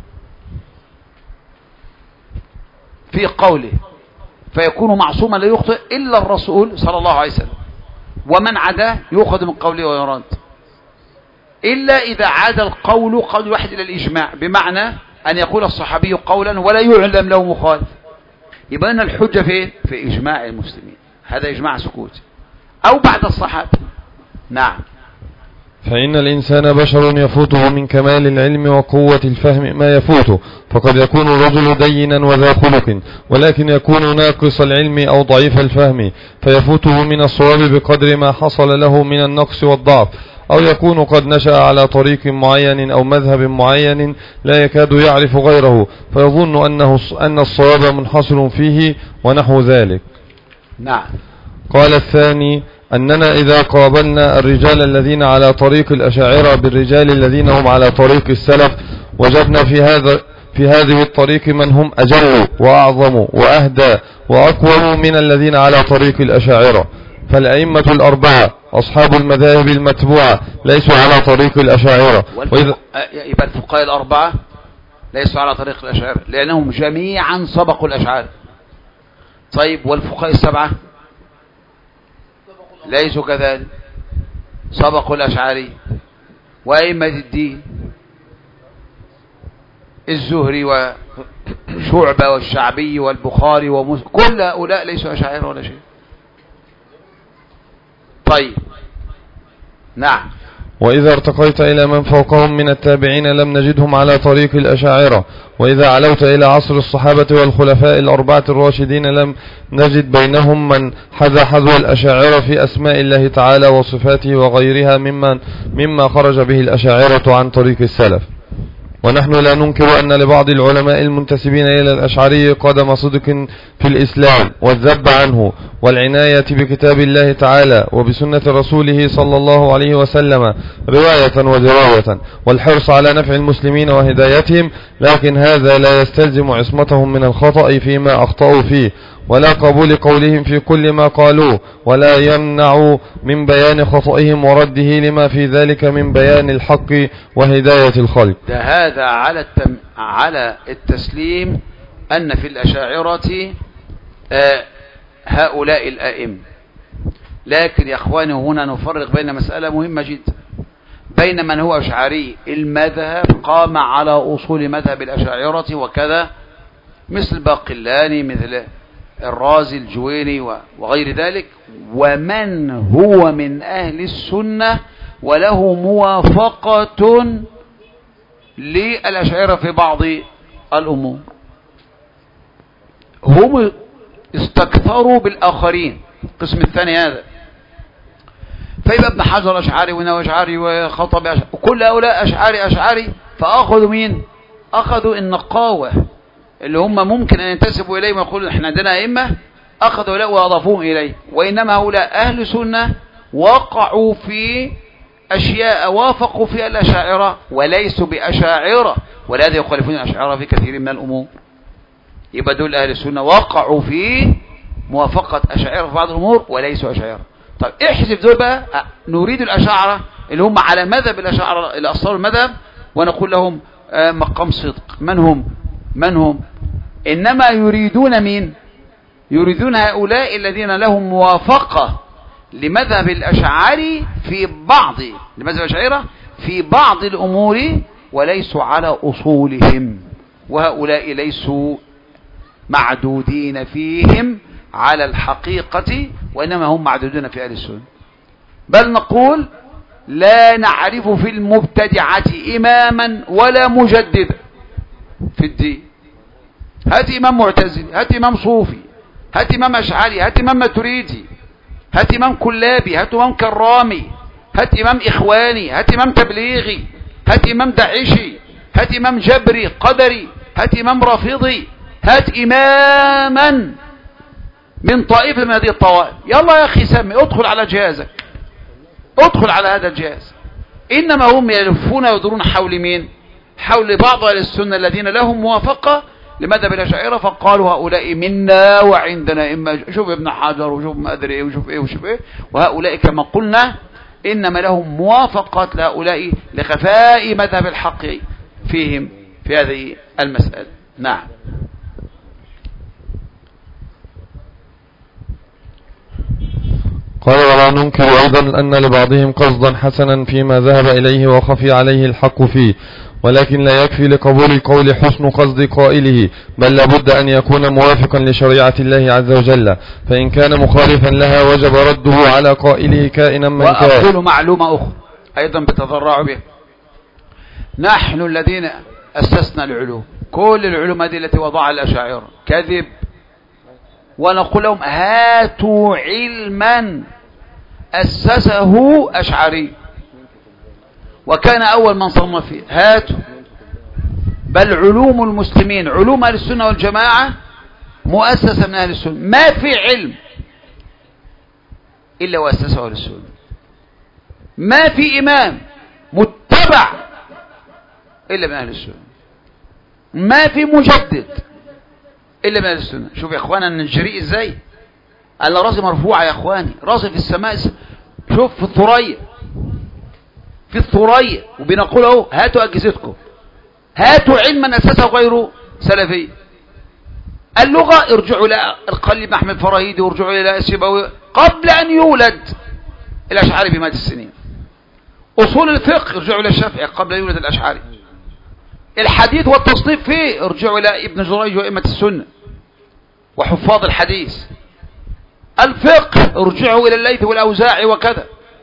في قوله فيكون معصوما لا يخطئ إلا الرسول صلى الله عليه وسلم، ومن عداه يؤخذ من قوله ويرد، إلا إذا عاد القول قول واحد إلى الإجماع، بمعنى أن يقول الصحابي قولا ولا يعلم له مخالف، يبقى أن الحجة فين؟ في إجماع المسلمين، هذا إجماع سكوت أو بعد الصحابة. نعم. فإن الإنسان بشر يفوته من كمال العلم وقوة الفهم ما يفوته، فقد يكون الرجل دينا وذا خلق، ولكن يكون ناقص العلم أو ضعيف الفهم فيفوته من الصواب بقدر ما حصل له من النقص والضعف، أو يكون قد نشأ على طريق معين أو مذهب معين لا يكاد يعرف غيره فيظن أنه أن الصواب منحصر فيه ونحو ذلك. نعم. قال الثاني أننا إذا قابلنا الرجال الذين على طريق الأشاعرة بالرجال الذين هم على طريق السلف وجدنا في هذا في هذه الطريق من هم أجل وأعظم وأهدى وأقوم من الذين على طريق الأشاعرة. فالأئمة الأربعة أصحاب المذاهب المتبوعة ليسوا على طريق الأشاعرة. وإذا يبقى الفقهاء الأربعة ليسوا على طريق الأشاعرة لأنهم جميعا سبقوا الأشاعرة. طيب والفقهاء السبعة ليسوا كذلك، سبقوا الأشعري. وأئمة الدين الزهري وشعبة والشعبي والبخاري ومسلم كل هؤلاء ليسوا أشاعرة ولا شيء. طيب. نعم. وإذا ارتقيت إلى من فوقهم من التابعين لم نجدهم على طريق الأشاعرة، وإذا علوت إلى عصر الصحابة والخلفاء الأربعة الراشدين لم نجد بينهم من حذا حذو الأشاعرة في أسماء الله تعالى وصفاته وغيرها مما, مما خرج به الأشاعرة عن طريق السلف. ونحن لا ننكر أن لبعض العلماء المنتسبين إلى الأشعري قدم صدق في الإسلام والذب عنه والعناية بكتاب الله تعالى وبسنة رسوله صلى الله عليه وسلم رواية ودراية والحرص على نفع المسلمين وهدايتهم، لكن هذا لا يستلزم عصمتهم من الخطأ فيما أخطأوا فيه ولا قبول قولهم في كل ما قالوه، ولا يمنع من بيان خطئهم ورده لما في ذلك من بيان الحق وهداية الخلق. ده هذا على التم... على التسليم أن في الأشاعرة آه هؤلاء الآئمة. لكن يا أخواني هنا نفرق بين مسألة مهمة جدا، بين من هو أشعري المذهب قام على أصول مذهب الأشاعرة وكذا مثل باقلاني مثل الرازي الجويني وغير ذلك، ومن هو من أهل السنة وله موافقة للأشاعرة في بعض الأمور. هم استكثروا بالآخرين القسم الثاني هذا، فيبقى ابن حجر أشعري ونووي أشعري وخطبي أشعري وكل هؤلاء أشعري أشعري فأخذوا مين؟ أخذوا النقاوة اللي هم ممكن أن ينتسبوا إليه ويقولوا إحنا عندنا أئمة، أخذوا هؤلاء وأضافوهم إليه. وإنما هؤلاء أهل سنة وقعوا في أشياء وافقوا فيها الأشاعرة وليسوا بأشاعرة، ولهذا يخالفون الأشاعرة في كثير من الأمور. يبقى دول أهل السنة وقعوا في موافقة أشاعرة في بعض الأمور وليسوا أشاعرة. طيب احذف دول بقى، نريد الأشاعرة اللي هم على مذهب الأشاعرة اللي أصلوا المذهب ونقول لهم مقام صدق. من هم؟ من هم؟ إنما يريدون مين؟ يريدون هؤلاء الذين لهم موافقة لمذهب الأشعري في بعض لمذهب الأشاعرة في بعض الأمور وليسوا على أصولهم، وهؤلاء ليسوا معدودين فيهم على الحقيقة، وإنما هم معدودون في أهل السنة. بل نقول لا نعرف في المبتدعة إماما ولا مجددا في الدين. هات إمام معتزلي، هات إمام صوفي، هات إمام أشعري، هات إمام ماتريدي، هات إمام كلابي، هات إمام كرامي، هات إمام إخواني، هات إمام تبليغي، هات إمام داعشي، هات إمام جبري قدري، هات إمام رافضي، هات إماما من طائفة من هذه الطوائف. يلا يا أخي سمي، ادخل على جهازك، ادخل على هذا الجهاز. إنما هم يلفون ويدورون حول مين؟ حول بعض أهل السنة الذين لهم موافقة لمذهب الأشاعرة، فقالوا هؤلاء منا وعندنا إما. شوف ابن حجر وشوف ما أدري إيه وشوف إيه وشوف إيه، وهؤلاء كما قلنا إنما لهم موافقة لهؤلاء لخفاء مذهب الحق فيهم في هذه المسألة. نعم. قال ولا ننكر أيضا أن لبعضهم قصدا حسنا فيما ذهب إليه وخفي عليه الحق فيه، ولكن لا يكفي لقبول قول حسن قصد قائله، بل لابد أن يكون موافقا لشريعة الله عز وجل، فإن كان مخالفا لها وجب رده على قائله كائنا من كان. وأقول معلومة أخرى أيضا بتضرع به، نحن الذين أسسنا العلوم، كل العلوم هذه التي وضعها الأشاعرة كذب، ونقول لهم هاتوا علما أسسه أشعري وكان أول من صنف فيه، هاتوا. بل علوم المسلمين، علوم أهل السنة والجماعة مؤسسة من أهل السنة، ما في علم إلا وأسسه أهل السنة، ما في إمام متبع إلا من أهل السنة، ما في مجدد إلا من أهل السنة. شوف يا إخوانا نجري إزاي، ألا راسي مرفوعة يا إخواني، راسي في السماء. شوف في الثريا، في الثريا، وبنقول اهو هاتوا أجهزتكم، هاتوا علما أساسه غير سلفي. اللغة ارجعوا إلى القلب أحمد فراهيدي، وارجعوا إلى السيبوي قبل أن يولد الأشعري بمئات السنين. أصول الفقه ارجعوا إلى الشافعي قبل أن يولد الأشعري. الحديث والتصنيف فيه ارجعوا إلى ابن جريج وأئمة السنة وحفاظ الحديث. الفقه ارجعوا إلى الليث والأوزاعي وكذا.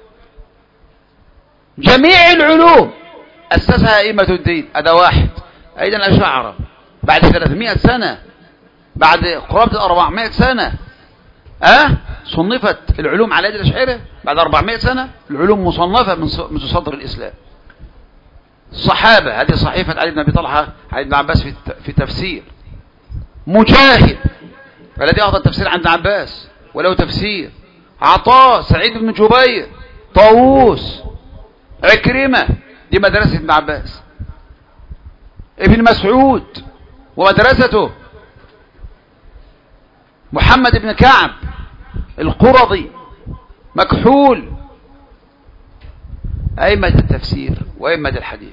جميع العلوم أسسها أئمة الدين. هذا واحد. أيضا الأشاعرة بعد ثلاثمائة سنة، بعد قرابة أربعمائة سنة أه؟ صنفت العلوم على يد الأشاعرة. بعد أربعمائة سنة العلوم مصنفة من صدر الإسلام. الصحابة، هذه صحيفة علي بن أبي طلحة علي بن عباس في في تفسير. مجاهد الذي أخذ التفسير عن ابن عباس وله تفسير. عطاء، سعيد بن جبير، طاووس، عكرمة، دي مدرسة ابن عباس. ابن مسعود ومدرسته. محمد بن كعب القرظي، مكحول، أئمة التفسير وأئمة الحديث.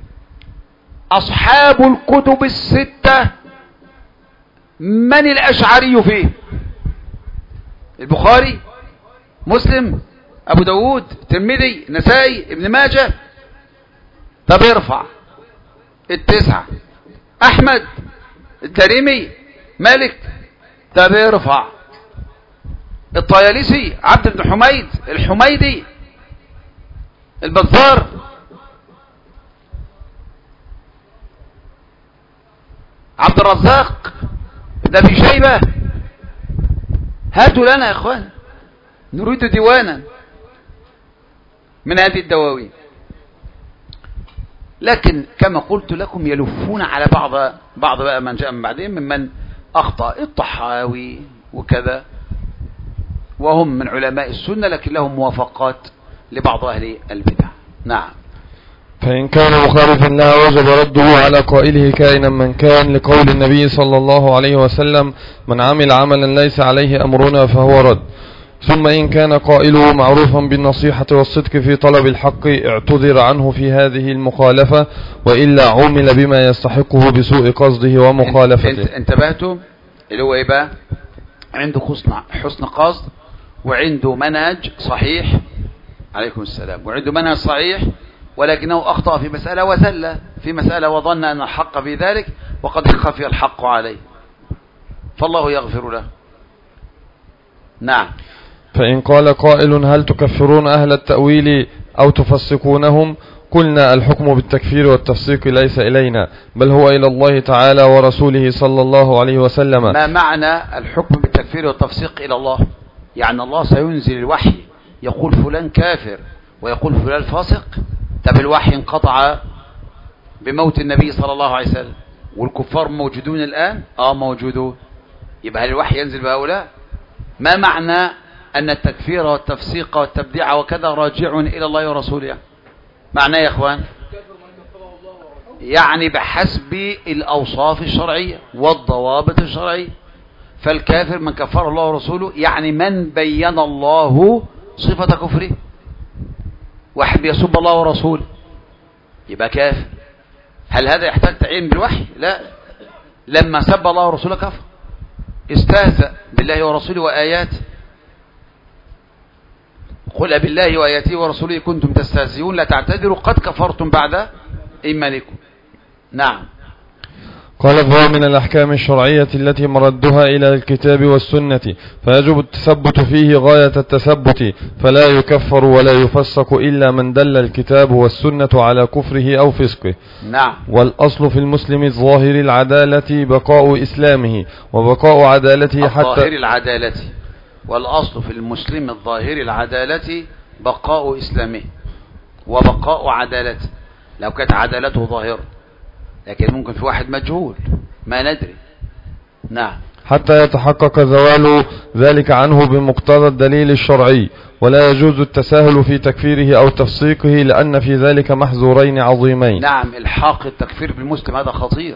أصحاب الكتب الستة من الأشعري فيه؟ البخاري، مسلم، أبو داود، الترمذي، النسائي، ابن ماجه. طب ارفع التسعة. أحمد، الدارمي، مالك. طب ارفع الطيالسي، عبد بن حميد، الحميدي، البزار. عبد الرزاق، ده في شيبة. هاتوا لنا يا اخوان، نريد ديوانا من هذه الدواوين. لكن كما قلت لكم يلفون على بعض بعض بقى من جاء من بعدهم ممن أخطأ، الطحاوي وكذا، وهم من علماء السنة لكن لهم موافقات لبعض أهل البدع. نعم. فإن كان مخالفا لها وجب رده على قائله كائنا من كان، لقول النبي صلى الله عليه وسلم: من عمل عملا ليس عليه أمرنا فهو رد. ثم إن كان قائله معروفا بالنصيحة والصدق في طلب الحق اعتذر عنه في هذه المخالفة، وإلا عمل بما يستحقه بسوء قصده ومخالفته. انتبهتم اللي هو ايه بقى؟ عنده حسن حسن قصد، وعنده منهج صحيح، عليكم السلام، وعنده منهج صحيح، ولكنه أخطأ في مسألة وزل في مسألة وظن أن الحق في ذلك وقد خفي الحق عليه، فالله يغفر له. نعم. فإن قال قائل: هل تكفرون أهل التأويل أو تفسقونهم؟ قلنا الحكم بالتكفير والتفسيق ليس إلينا بل هو إلى الله تعالى ورسوله صلى الله عليه وسلم. ما معنى الحكم بالتكفير والتفسيق إلى الله؟ يعني الله سينزل الوحي يقول فلان كافر ويقول فلان فاسق. طب الوحي انقطع بموت النبي صلى الله عليه وسلم والكفار موجودون الآن؟ آه موجودون. يبقى هل الوحي ينزل بهؤلاء؟ ما معنى أن التكفير والتفسيق والتبديع وكذا راجع إلى الله ورسوله؟ معناه يا إخوان يعني بحسب الأوصاف الشرعية والضوابط الشرعية. فالكافر من كفر الله ورسوله يعني من بين الله صفة كفره. واحد يسب الله ورسوله يبقى كافر. هل هذا يحتاج تعيين بالوحي؟ لا. لما سب الله ورسوله كفر، استهزأ بالله ورسوله وآياته. قل بالله وآياته ورسوله كنتم تستهزئون لا تعتذروا قد كفرتم بعد إيمانكم. نعم. قال فهو من الأحكام الشرعية التي مردها إلى الكتاب والسنة فيجب التثبت فيه غاية التثبت فلا يكفر ولا يفسق إلا من دل الكتاب والسنة على كفره أو فسقه. نعم. والأصل في المسلم الظاهر العدالة بقاء إسلامه وبقاء عدالته حتى الظاهر العدالة. والأصل في المسلم الظاهر العدالة بقاء إسلامه وبقاء عدالته. لو كانت عدالته ظاهرة، لكن ممكن في واحد مجهول ما ندري. نعم. حتى يتحقق زوال ذلك عنه بمقتضى الدليل الشرعي ولا يجوز التساهل في تكفيره أو تفسيقه لأن في ذلك محذورين عظيمين. نعم. الحاق التكفير بالمسلم هذا خطير،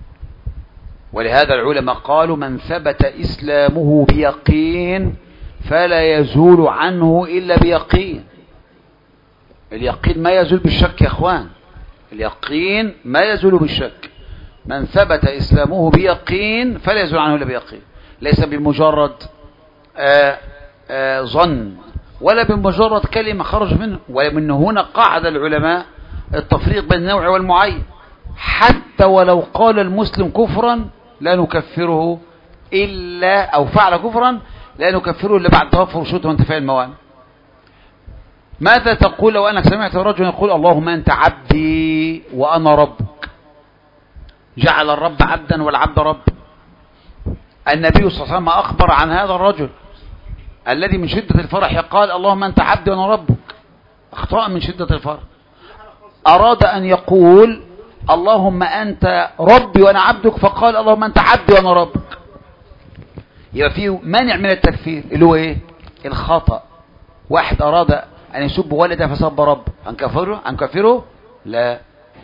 ولهذا العلماء قالوا من ثبت إسلامه بيقين فلا يزول عنه إلا بيقين. اليقين ما يزول بالشك يا أخوان، اليقين ما يزول بالشك. من ثبت إسلامه بيقين فلا يزول عنه إلا بيقين، ليس بمجرد آآ آآ ظن ولا بمجرد كلمة خرج منه. ومن هنا قاعد العلماء التفريق بين النوع والمعين. حتى ولو قال المسلم كفرا لا نكفره إلا أو فعل كفرا لا نكفره إلا بعد توفر شروط وانتفاء الموانع. ماذا تقول لو أنك سمعت رجل يقول اللهم أنت عبدي وأنا ربك؟ جعل الرب عبدا والعبد رب. النبي صلى الله عليه وسلم أخبر عن هذا الرجل الذي من شدة الفرح قال اللهم أنت عبدي وأنا ربك، أخطأ من شدة الفرح. أراد أن يقول اللهم أنت ربي وأنا عبدك فقال اللهم أنت عبدي وأنا ربك. يبقى فيه مانع من التكفير اللي هو إيه؟ الخطأ. واحد أراد أن يسب والده فسب رب، أنكفره؟ أنكفره؟ لا.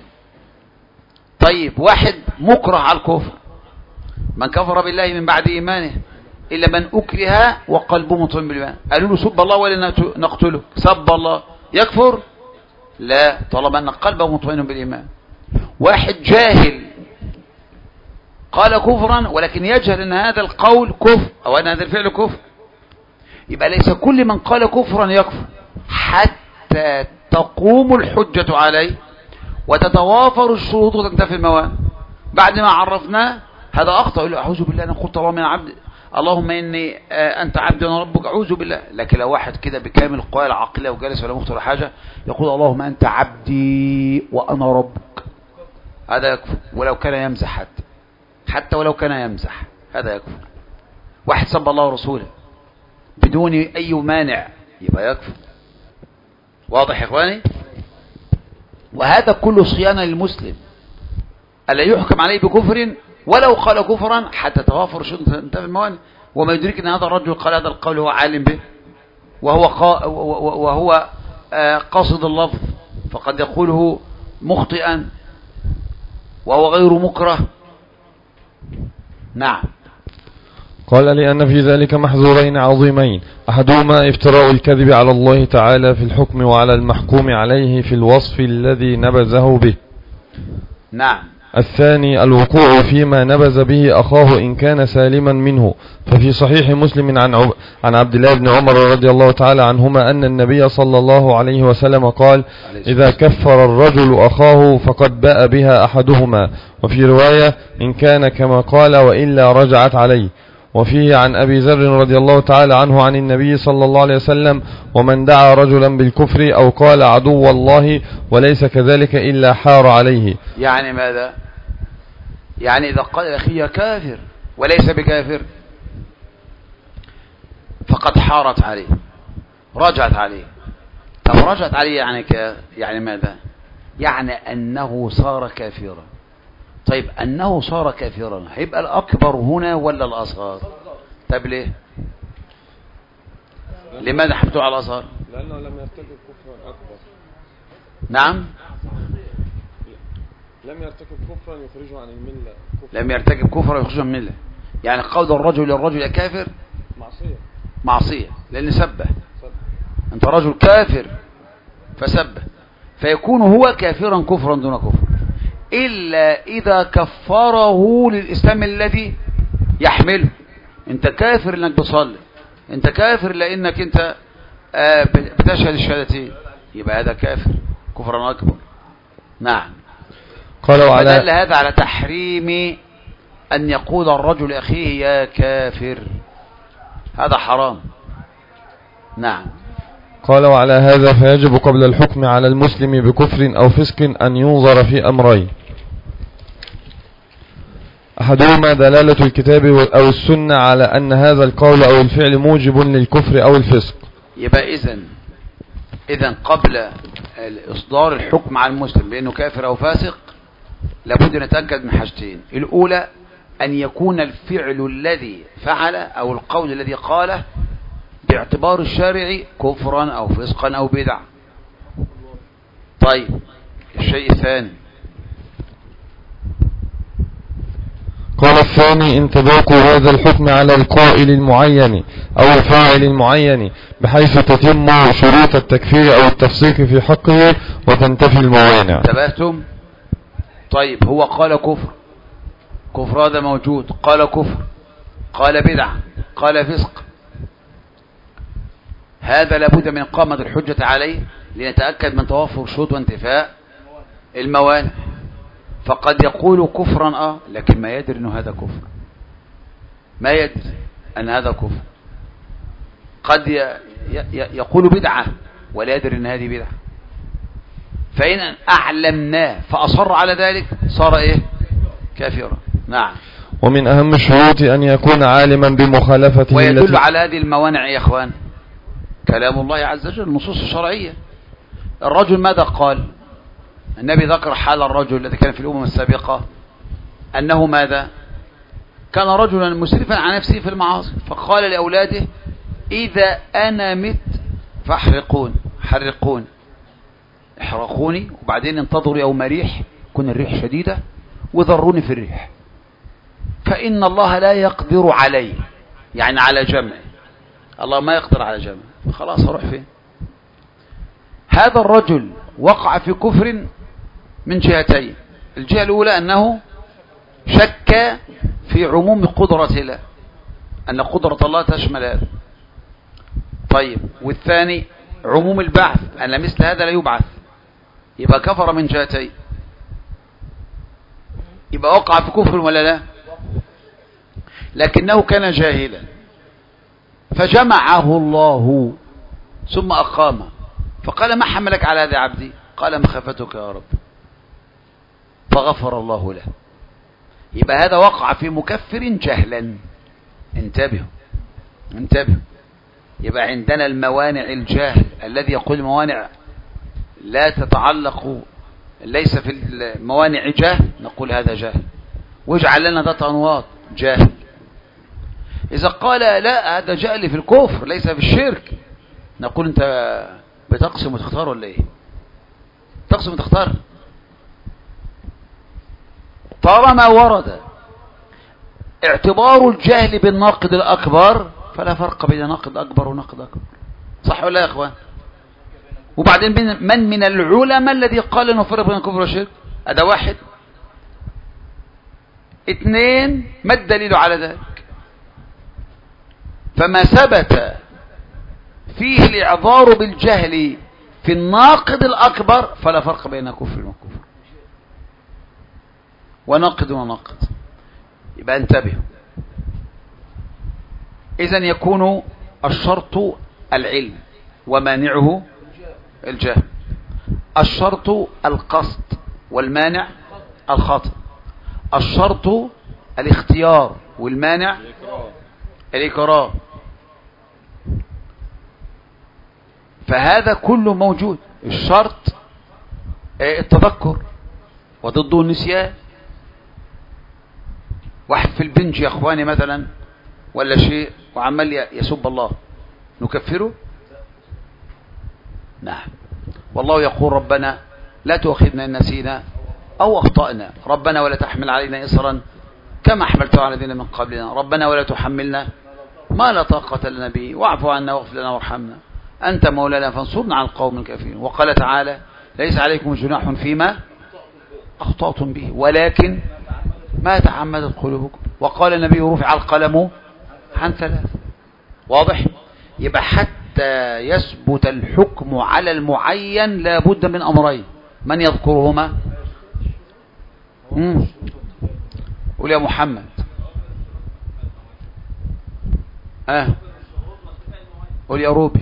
طيب واحد مكره على الكفر، من كفر بالله من بعد إيمانه إلا من أكره وقلبه مطمئن بالإيمان. قالوا له سب الله ولا نقتله؟ سب الله يكفر؟ لا، طالما أن قلبه مطمئن بالإيمان. واحد جاهل قال كفرا ولكن يجهل أن هذا القول كفر أو أن هذا الفعل كفر، يبقى ليس كل من قال كفرا يكفر حتى تقوم الحجة عليه وتتوافر الشروط وتنتفي الموانع. بعد ما عرفناه هذا أخطأ، يقول أعوذ بالله أنا قلت الله من عبد اللهم إني آه أنت عبدي وأنا ربك أعوذ بالله. لكن لو واحد كده بكامل القوى العقلية وجالس ولا مخطر حاجة يقول اللهم أنت عبدي وأنا ربك، هذا يكفر ولو كان يمزح حتى حتى ولو كان يمزح هذا يكفر. واحد سب الله ورسوله بدون أي مانع يبقى يكفر. واضح يا إخواني؟ وهذا كله صيانة للمسلم ألا يحكم عليه بكفر ولو قال كفرا حتى توافر شروط تنتفي الموانع. وما يدرك أن هذا الرجل قال هذا القول هو عالم به وهو قا وهو قاصد اللفظ، فقد يقوله مخطئا وهو غير مكره. نعم. قال لأن في ذلك محذورين عظيمين، أحدهما افتراء الكذب على الله تعالى في الحكم وعلى المحكوم عليه في الوصف الذي نبذه به. نعم. الثاني الوقوع فيما نبذ به أخاه إن كان سالما منه. ففي صحيح مسلم عن عب... عن عبد الله بن عمر رضي الله تعالى عنهما أن النبي صلى الله عليه وسلم قال إذا كفر الرجل أخاه فقد باء بها أحدهما، وفي رواية إن كان كما قال وإلا رجعت عليه. وفيه عن أبي ذر رضي الله تعالى عنه عن النبي صلى الله عليه وسلم: ومن دعا رجلا بالكفر أو قال عدو الله وليس كذلك إلا حار عليه. يعني ماذا؟ يعني إذا قال أخي كافر وليس بكافر فقد حارت عليه، رجعت عليه. طب رجعت عليه يعني ك... يعني ماذا؟ يعني أنه صار كافرا. طيب أنه صار كافرا هيبقى الأكبر هنا ولا الأصغر؟ طب ليه؟ لماذا حملتوا على الأصغر؟ لأنه لم يرتكب كفرا أكبر. نعم، لم يرتكب كفرا يخرجه عن الملة. كفر. لم يرتكب كفرا يخرجه من الملة. يعني قول الرجل للرجل كافر معصية، معصية لأن سبه. أنت رجل كافر فسبه، فيكون هو كافرا كفرا دون كفر، إلا إذا كفره للإسلام الذي يحمله. أنت كافر لأنك بتصلي، أنت كافر لأنك أنت بتشهد الشهادتين، يبقى هذا كافر كفرا أكبر. نعم. قالوا على فدل هذا على تحريم أن يقول الرجل أخيه يا كافر، هذا حرام. نعم. قال: وعلى هذا فيجب قبل الحكم على المسلم بكفر أو فسق أن ينظر في أمرين: أحدهما دلالة الكتاب أو السنة على أن هذا القول أو الفعل موجب للكفر أو الفسق. يبقى إذن إذن قبل إصدار الحكم على المسلم بأنه كافر أو فاسق لابد نتأكد من حاجتين: الأولى أن يكون الفعل الذي فعل أو القول الذي قاله باعتبار الشارع كفرا أو فسقا أو بدعة. طيب، الشيء الثاني. قال الثاني: انطباق هذا الحكم على القائل المعين أو الفاعل المعين بحيث تتم شروط التكفير أو التفسيق في حقه وتنتفي الموانع. انتبهتم؟ طيب، هو قال كفر، كفر هذا موجود، قال كفر، قال بدعة، قال فسق، هذا لابد من إقامة الحجة عليه لنتأكد من توفر شروط وانتفاء الموانع. فقد يقول كفرا اه لكن ما يدري انه هذا كفر، ما يدري ان هذا كفر. قد يقول بدعة ولا يدري ان هذه بدعة، فإن أعلمناه فأصر على ذلك صار ايه؟ كافرا. نعم. ومن أهم الشروط أن يكون عالما بمخالفته. ويدل على هذه الموانع يا إخوان كلام الله عز وجل، النصوص الشرعية. الرجل ماذا قال؟ النبي ذكر حال الرجل الذي كان في الأمم السابقة أنه ماذا؟ كان رجلا مسرفا على نفسه في المعاصي، فقال لأولاده: إذا أنا مت فاحرقون حرقون احرقوني، وبعدين انتظروا يوم ريح كن الريح شديدة وذروني في الريح، فإن الله لا يقدر علي، يعني على جمع، الله ما يقدر على جمع، خلاص هروح فين؟ هذا الرجل وقع في كفر من جهتين: الجهة الأولى أنه شك في عموم قدرة الله، أن قدرة الله تشمل هذا. طيب، والثاني عموم البعث، أن مثل هذا لا يبعث، يبقى كفر من جهتين، يبقى وقع في كفر ولا لا؟ لكنه كان جاهلا فجمعه الله ثم أقامه، فقال: ما حملك على هذا عبدي؟ قال: مخافتك يا رب، فغفر الله له. يبقى هذا وقع في مكفر جهلا. انتبهوا انتبهوا. يبقى عندنا الموانع الجاهل الذي يقول موانع لا تتعلق، ليس في الموانع جاهل، نقول هذا جاهل، واجعل لنا ذات أنواط جاهل. إذا قال لا هذا جاهل في الكفر ليس في الشرك، نقول أنت بتقسم وتختار ولا ايه؟ تقسم وتختار. طالما ورد اعتبار الجهل بالناقض الأكبر فلا فرق بين ناقض أكبر وناقض أكبر، صح ولا يا إخوان؟ وبعدين من من العلماء الذي قال انه فرق بين الكفر والشرك؟ هذا واحد. اثنين، ما الدليل على ذلك؟ فما ثبت فيه الاعذار بالجهل في الناقض الأكبر فلا فرق بين كفر وكفر، وناقض وناقض. يبقى انتبهوا. إذن يكون الشرط العلم ومانعه الجهل. الشرط القصد والمانع الخطأ. الشرط الاختيار والمانع الإكراه. فهذا كله موجود. الشرط التذكر وضده النسيان. واحد في البنج يا اخواني مثلا ولا شيء وعمال يسب الله، نكفره؟ نعم. والله يقول ربنا لا تؤاخذنا إن نسينا أو أخطأنا، ربنا ولا تحمل علينا إصرا كما حملته على الذين من قبلنا، ربنا ولا تحملنا ما لا طاقة لنا به، واعف عنا واغفر لنا وارحمنا أنت مولانا فانصرنا على القوم الكافرين. وقال تعالى ليس عليكم جناح فيما أخطأتم به ولكن ما تعمدت قلوبكم. وقال النبي رفع القلم عن ثلاث. واضح؟ يبقى حتى يثبت الحكم على المعين لا بد من أمرين، من يذكرهما؟ مم. قول يا محمد. اه قول يا روبي.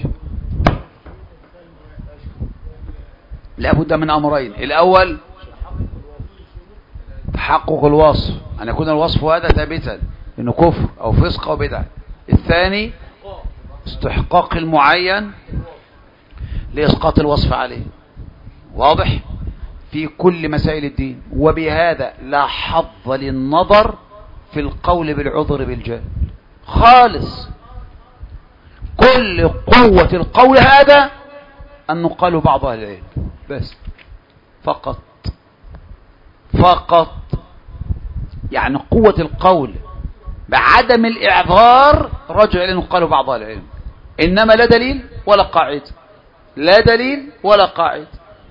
لا بد من أمرين. الأول تحقق الوصف، أن يكون الوصف هذا ثابتا إنه كفر أو فسق أو بدعة. الثاني استحقاق المعين لإسقاط الوصف عليه. واضح؟ في كل مسائل الدين. وبهذا لا حظ للنظر في القول بالعذر بالجهل خالص. كل قوة القول هذا أن نقال بعض أهل العلم بس فقط فقط. يعني قوة القول بعدم الإعذار رجع إلى نقال بعض أهل العلم، إنما لا دليل ولا قاعدة، لا دليل ولا قاعدة.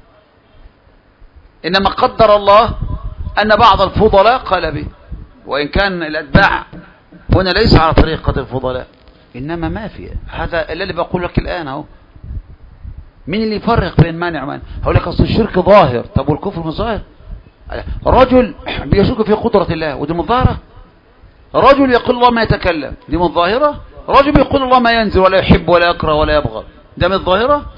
إنما قدر الله أن بعض الفضلاء قال به، وإن كان الأتباع هنا ليس على طريقة الفضلاء، إنما ما في هذا اللي بقول لك الآن أهو. مين اللي يفرق بين مانع ومانع؟ هقول لك أصل الشرك ظاهر، طب والكفر مش ظاهر؟ رجل بيشك في قدرة الله ودي من ظاهرة. رجل يقول الله ما يتكلم دي من ظاهرة. رجل يقول الله ما ينزل ولا يحب ولا يكره ولا يبغض ده من ظاهرة.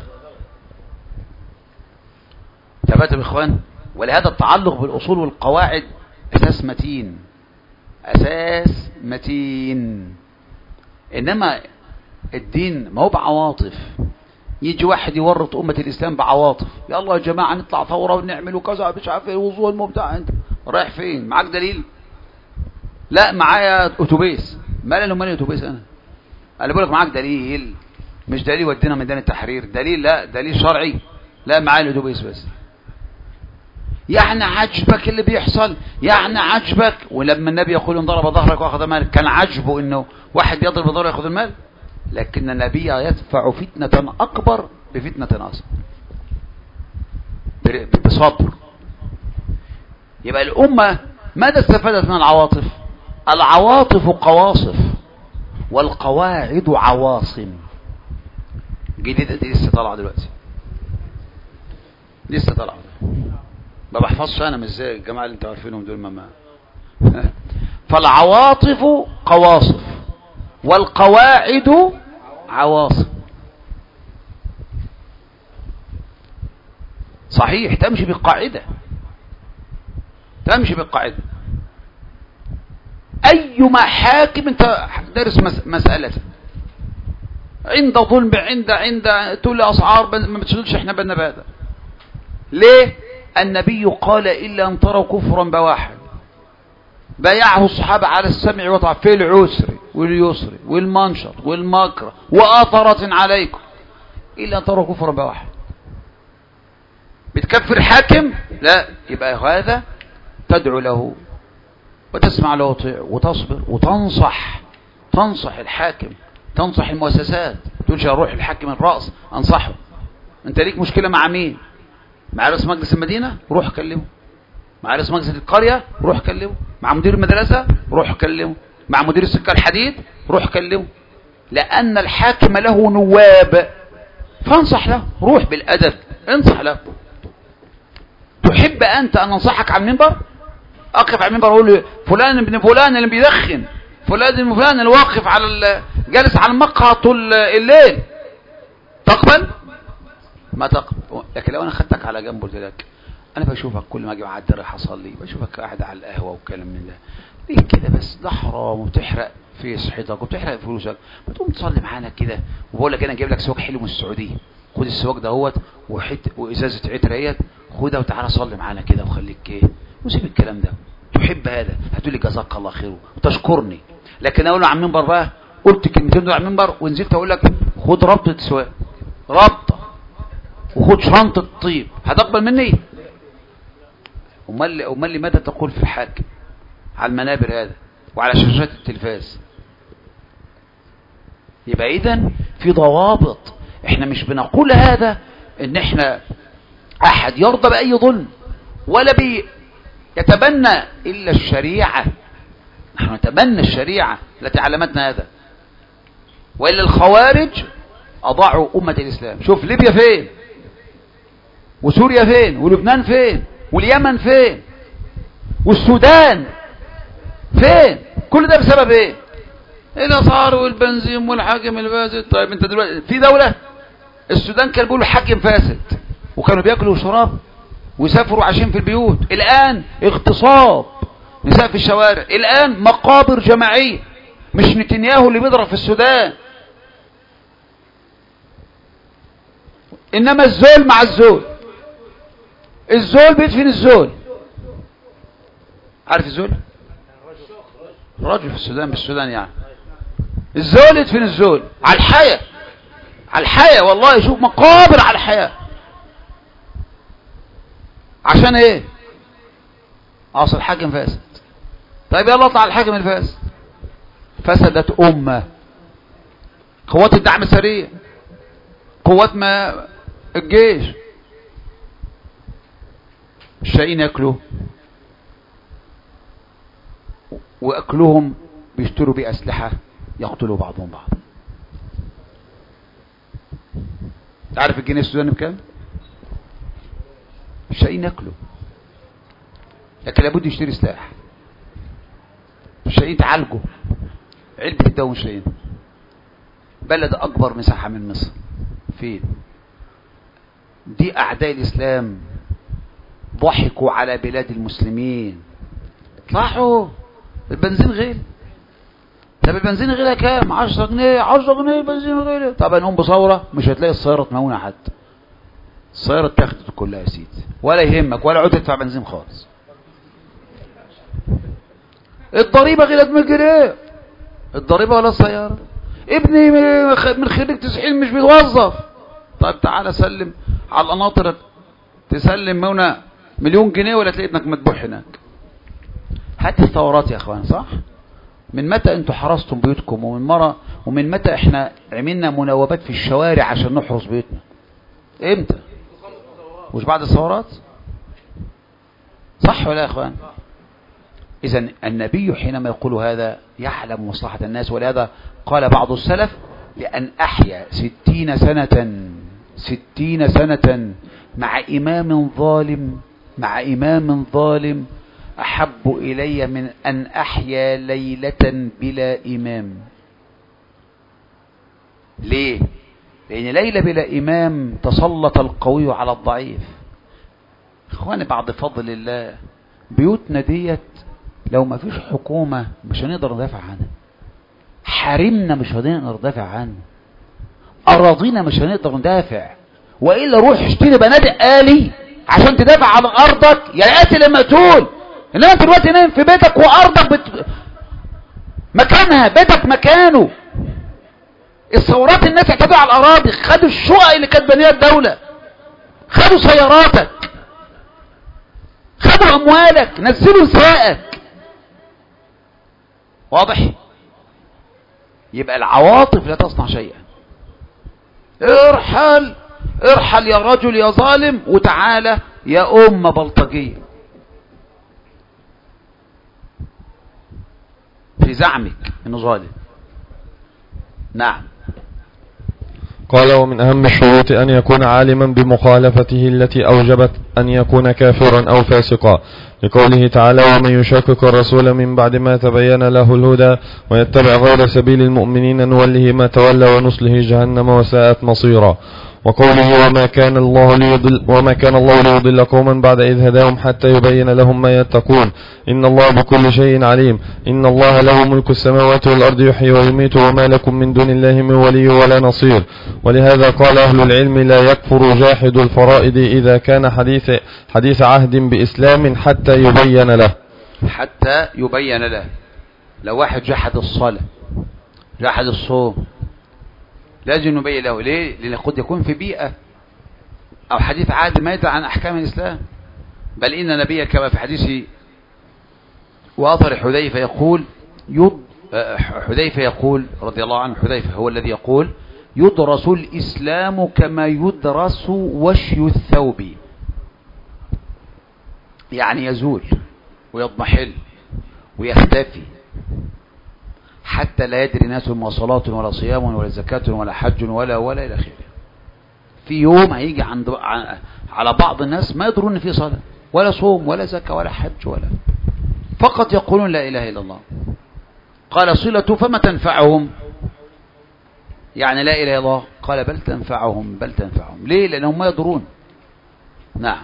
تباتم إخوان. ولهذا التعلق بالأصول والقواعد أساس متين، أساس متين. إنما الدين ما هو بعواطف. يجي واحد يورط أمة الإسلام بعواطف، يا الله يا جماعة نطلع ثورة ونعمل وكذا مش عارف ايه وضوء المبدع. انت رايح فين؟ معاك دليل؟ لا معايا اتوبيس. ما له مالي اتوبيس انا؟ انا بقول لك معاك دليل، مش دليل ودينا ميدان التحرير، دليل لا دليل شرعي. لا معايا الاتوبيس بس. يعني عجبك اللي بيحصل؟ يعني عجبك؟ ولما النبي يقول ان ضرب ظهرك واخذ مالك كان عجبه انه واحد يضرب ظهره ياخذ المال؟ لكن النبي يدفع فتنة أكبر بفتنة أصغر بصبر. يبقى الأمة ماذا استفادت من العواطف؟ العواطف قواصف والقواعد عواصم. جديدة دي لسه طالعة دلوقتي، لسه طالعة. ما بحفظش أنا مش زي الجماعة اللي انتوا عارفينهم دول. ما فالعواطف قواصف والقواعد عواصم. صحيح تمشي بالقاعدة، تمشي بالقاعدة. أيما حاكم انت دارس مسألة عند ظلم عند عند تولي أسعار ما بتشغلش احنا بالنا بهذا. ليه؟ النبي قال إلا أن تروا كفرا بواحا بايعه الصحابة على السمع والطاعة في العسر واليسر والمنشر والمكره وآثرة عليكم إلا أن تروا كفرا بواحا. بتكفر حاكم؟ لا. يبقى هذا تدعو له وتسمع له وتصبر وتنصح، تنصح الحاكم، تنصح المؤسسات. تقولش اروح الحاكم الرأس انصحه. انت ليك مشكلة مع مين؟ مع رئيس مجلس المدينة؟ روح كلمه. مع رئيس مجلس القرية؟ روح كلمه. مع مدير المدرسة؟ روح كلمه. مع مدير السكة الحديد؟ روح كلمه. لأن الحاكم له نواب فانصح له، روح بالأدب انصح له. تحب أنت أن ننصحك على المنبر؟ أقف على المنبر أقول فلان ابن فلان اللي بيدخن، فلان ابن فلان اللي واقف على جالس على المقهى طول الليل تقبل؟ ما تقبل. لكن لو انا خدتك على جنب قلت لك انا بشوفك كل ما اجي اعدي رايح اصلي بشوفك قاعد على القهوه وكلام من ده، ليه كده بس؟ ده حرام وبتحرق في صحتك وبتحرق فلوسك. ما تقوم تصلي معانا كده. وبقول لك انا جايب لك سواق حلو من السعوديه، خد السواق ده اهوت وحت وازازه عطر اهيت، خدها وتعالى صلي معانا كده وخليك ايه وسيب الكلام ده. تحب هذا هتقول لي جزاك الله خير وتشكرني. لكن اقول له على المنبر بقى قلت كلمتين دول على المنبر ونزلت اقول لك خد ربطه سواق ربطه وخد شنطه طيب، هتقبل مني؟ امال امال ماذا تقول في الحاكم على المنابر هذا وعلى شاشات التلفاز؟ يبقى اذا في ضوابط. احنا مش بنقول هذا ان احنا احد يرضى باي ظلم ولا بي يتبنى الا الشريعه. نحن نتبنى الشريعه التي علمتنا هذا، والا الخوارج اضاعوا امه الاسلام. شوف ليبيا فين وسوريا فين ولبنان فين واليمن فين والسودان فين؟ كل ده بسبب ايه؟ الاسعار والبنزين والحاكم الفاسد. طيب انت دلوقتي في دولة السودان كانوا بيقولوا حاكم فاسد وكانوا بياكلوا وشراب ويسافروا عايشين في البيوت، الان اغتصاب نساء في الشوارع، الان مقابر جماعية. مش نتنياهو اللي بيضرب في السودان، انما الزول مع الزول. الزول بيدفن الزول. عارف الزول؟ رجل في السودان بالسودان يعني. الزول يدفن الزول على الحياة على الحياة والله. يشوف مقابر على الحياة. عشان ايه؟ اصل الحاكم فاسد. طيب يلا اطلع على الحاكم الفاسد. فسدت امة. قوات الدعم السريع، قوات ما الجيش، الشقيين ياكلوا واكلهم بيشتروا بأسلحة يقتلوا بعضهم بعض. تعرف الجنيه السوداني بكام؟ الشقيين ياكلوا لكن لابد يشتري سلاح. الشقيين تعالجوا علبة الدواء الشقيين. بلد اكبر مساحة من مصر فين؟ دي اعداء الاسلام ضحكوا على بلاد المسلمين. اطلعوا البنزين غالي. طب البنزين غالي كام؟ عشرة جنيه. عشرة جنيه البنزين غالي. طب هنقوم بثوره مش هتلاقي السياره تمونه حتى. السياره اتاخدت كلها يا سيدي ولا يهمك ولا عود تدفع بنزين خالص. الضريبه غلت من جنيه. الضريبه ولا السياره؟ ابني من خريج تسعين مش بيتوظف. طيب تعالى سلم على القناطر تسلم هنا مليون جنيه ولا تلاقي ابنك مذبوح هناك. هات الثورات يا اخوان صح؟ من متى انتوا حرستم بيوتكم؟ ومن مرة ومن متى احنا عملنا مناوبات في الشوارع عشان نحرس بيوتنا؟ امتى؟ وش بعد الثورات؟ صح ولا يا اخوان؟ اذا النبي حينما يقول هذا يعلم مصلحة الناس. ولهذا قال بعض السلف لأن أحيا ستين سنة ستين سنة مع إمام ظالم مع إمام ظالم أحب إلي من أن أحيا ليلة بلا إمام. ليه؟ لأن ليلة بلا إمام تسلط القوي على الضعيف. إخواني بعد فضل الله بيوتنا ديت لو ما فيش حكومة مش هنقدر ندافع عنها. حرمنا مش هنقدر ندافع عنه. أراضينا مش هنقدر ندافع. وإلا روح اشتري بنادق آلي عشان تدافع عن أرضك يا قاتل يا مقتول. إنما أنت دلوقتي نايم في بيتك وأرضك بت... مكانها، بيتك مكانه. الثورات الناس اعتدوا على الأراضي، خدوا الشقق اللي كانت بنيها الدولة، خدوا سياراتك، خدوا أموالك، نزلوا نسائك. واضح؟ يبقى العواطف لا تصنع شيئا. ارحل ارحل يا رجل يا ظالم وتعالى يا أم بلطجية في زعمك انه ظالم. نعم. قال: ومن أهم الشروط أن يكون عالما بمخالفته التي أوجبت أن يكون كافرا أو فاسقا، لقوله تعالى: ومن يشاقق الرسول من بعد ما تبين له الهدى ويتبع غير سبيل المؤمنين نوله ما تولى ونصله جهنم وساءت مصيرا. وقوله: وما كان الله ليضل وما كان الله ليضل قوما بعد إذ هداهم حتى يبين لهم ما يتقون، إن الله بكل شيء عليم، إن الله له ملك السماوات والأرض يحيي ويميت وما لكم من دون الله من ولي ولا نصير. ولهذا قال أهل العلم: لا يكفر جاحد الفرائض إذا كان حديث حديث عهد بإسلام حتى يبين له حتى يبين له. لو واحد جحد الصلاة جحد الصوم لازم نبين له. ليه؟ لأن قد يكون في بيئة أو حديث عهد ما يدري عن أحكام الإسلام. بل إن النبي كما في حديث وأثر حذيفة يقول يض حذيفة يقول رضي الله عنه، حذيفة هو الذي يقول: يدرس الإسلام كما يدرس وشي الثوب، يعني يزول ويضمحل ويختفي حتى لا يدري ناس ما صلاة ولا صيام ولا زكاة ولا حج ولا ولا إلى آخره. في يوم هيجي عند على بعض الناس ما يدرون ان في صلاة ولا صوم ولا زكاة ولا حج ولا، فقط يقولون لا إله إلا الله. قال: صلة فما تنفعهم؟ يعني لا إله إلا الله. قال: بل تنفعهم بل تنفعهم. ليه؟ لأنهم ما يدرون. نعم.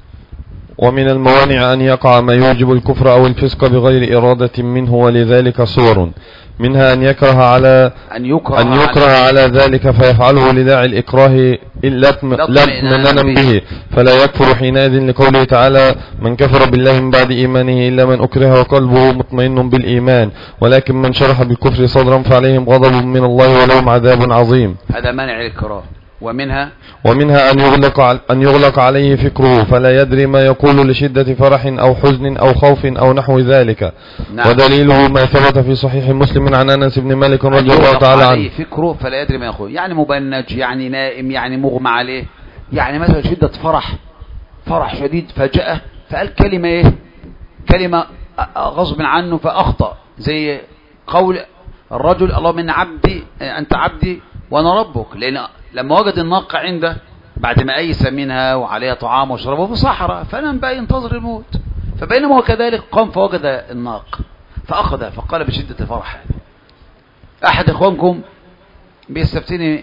ومن الموانع أن يقع ما يوجب الكفر أو الفسق بغير إرادة منه، ولذلك صور منها أن يكره على أن يكره, أن يكره على, على ذلك فيفعله لداعي الإكراه لا اطمئنانا به فلا يكفر حينئذ، لقوله تعالى: من كفر بالله من بعد إيمانه إلا من أكره وقلبه مطمئن بالإيمان، ولكن من شرح بالكفر صدرا فعليهم غضب من الله ولهم عذاب عظيم. هذا مانع الإكراه. ومنها ومنها أن يغلق أن يغلق عليه فكره فلا يدري ما يقول لشدة فرح أو حزن أو خوف أو نحو ذلك. نعم. ودليله ما ثبت في صحيح مسلم عن أنس بن مالك رضي الله تعالى عنه: عليه فكره فلا يدري ما يقول، يعني مبنج، يعني نائم، يعني مغمى عليه، يعني مثلا شدة فرح فرح شديد فجأة فقال كلمة ايه كلمة غصب عنه فأخطأ، زي قول الرجل: اللهم إن عبدي أنت عبدي وأنا ربك. لأن لما وجد الناقة عنده بعد ما أيس منها وعليها طعام وشربه في صحراء، فلم بقى ينتظر الموت، فبينما هو كذلك قام فوجد الناقة فأخذها فقال بشدة الفرح. أحد إخوانكم بيستفتيني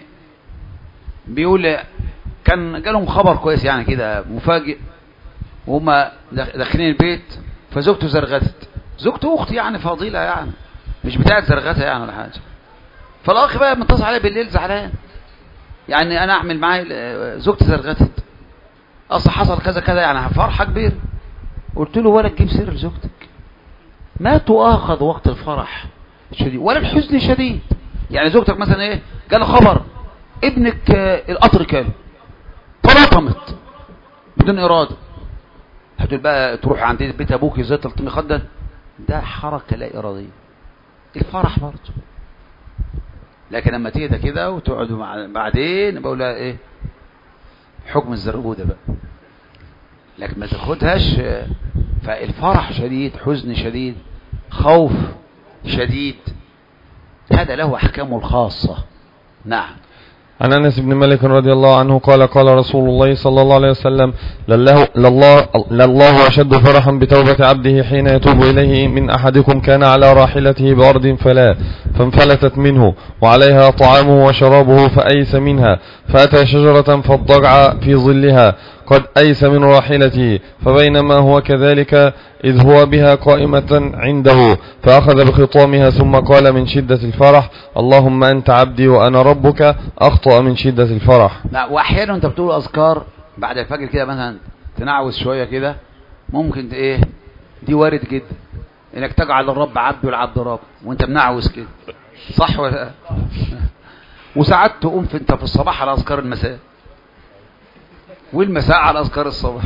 بيقول كان جالهم خبر كويس يعني كده مفاجئ، وهم داخلين البيت فزوجته زرغتت. زوجته أختي يعني فضيلة، يعني مش بتاعت زرغتها يعني ولا حاجة. فالأخ بقى متصل عليه بالليل زعلان، يعني أنا أعمل معايا زوجتي زرغتت، أصلا حصل كذا كذا، يعني فرحة كبيرة. قلت له: ولا تجيب سر زوجتك، ما تؤاخذ وقت الفرح شديد ولا الحزن شديد. يعني زوجتك مثلا ايه جال خبر ابنك القطر كان تلاطمت بدون إرادة، هتقول بقى تروح عند بيت أبوك ازاي تلطمي خدا؟ ده حركة لا إرادية. الفرح برضه، لكن لما تهدى كده وتقعدوا مع بعدين بقول لها ايه حكم الزربودة بقى، لكن ما تاخدهاش. فالفرح شديد، حزن شديد، خوف شديد، هذا له أحكامه الخاصة. نعم. عن أنس بن مالك رضي الله عنه قال: قال رسول الله صلى الله عليه وسلم: لله, لله, لله أشد فرحا بتوبة عبده حين يتوب إليه من أحدكم كان على راحلته بأرض فلا فانفلتت منه وعليها طعامه وشرابه فأيس منها فأتى شجرة فاضطجع في ظلها قد أيس من راحلته، فبينما هو كذلك إذ هو بها قائمة عنده فأخذ بخطامها ثم قال من شدة الفرح: اللهم أنت عبدي وأنا ربك، أخطأ من شدة الفرح. لا، وأحيانا أنت بتقول أذكار بعد الفجر كده مثلا تنعوز شوية كده، ممكن إيه دي وارد جدا إنك تجعل الرب عبد والعبد رب وأنت منعوز كده، صح ولا؟ وساعات تقوم في أنت في الصباح على أذكار المساء والمساء على أذكار الصباح.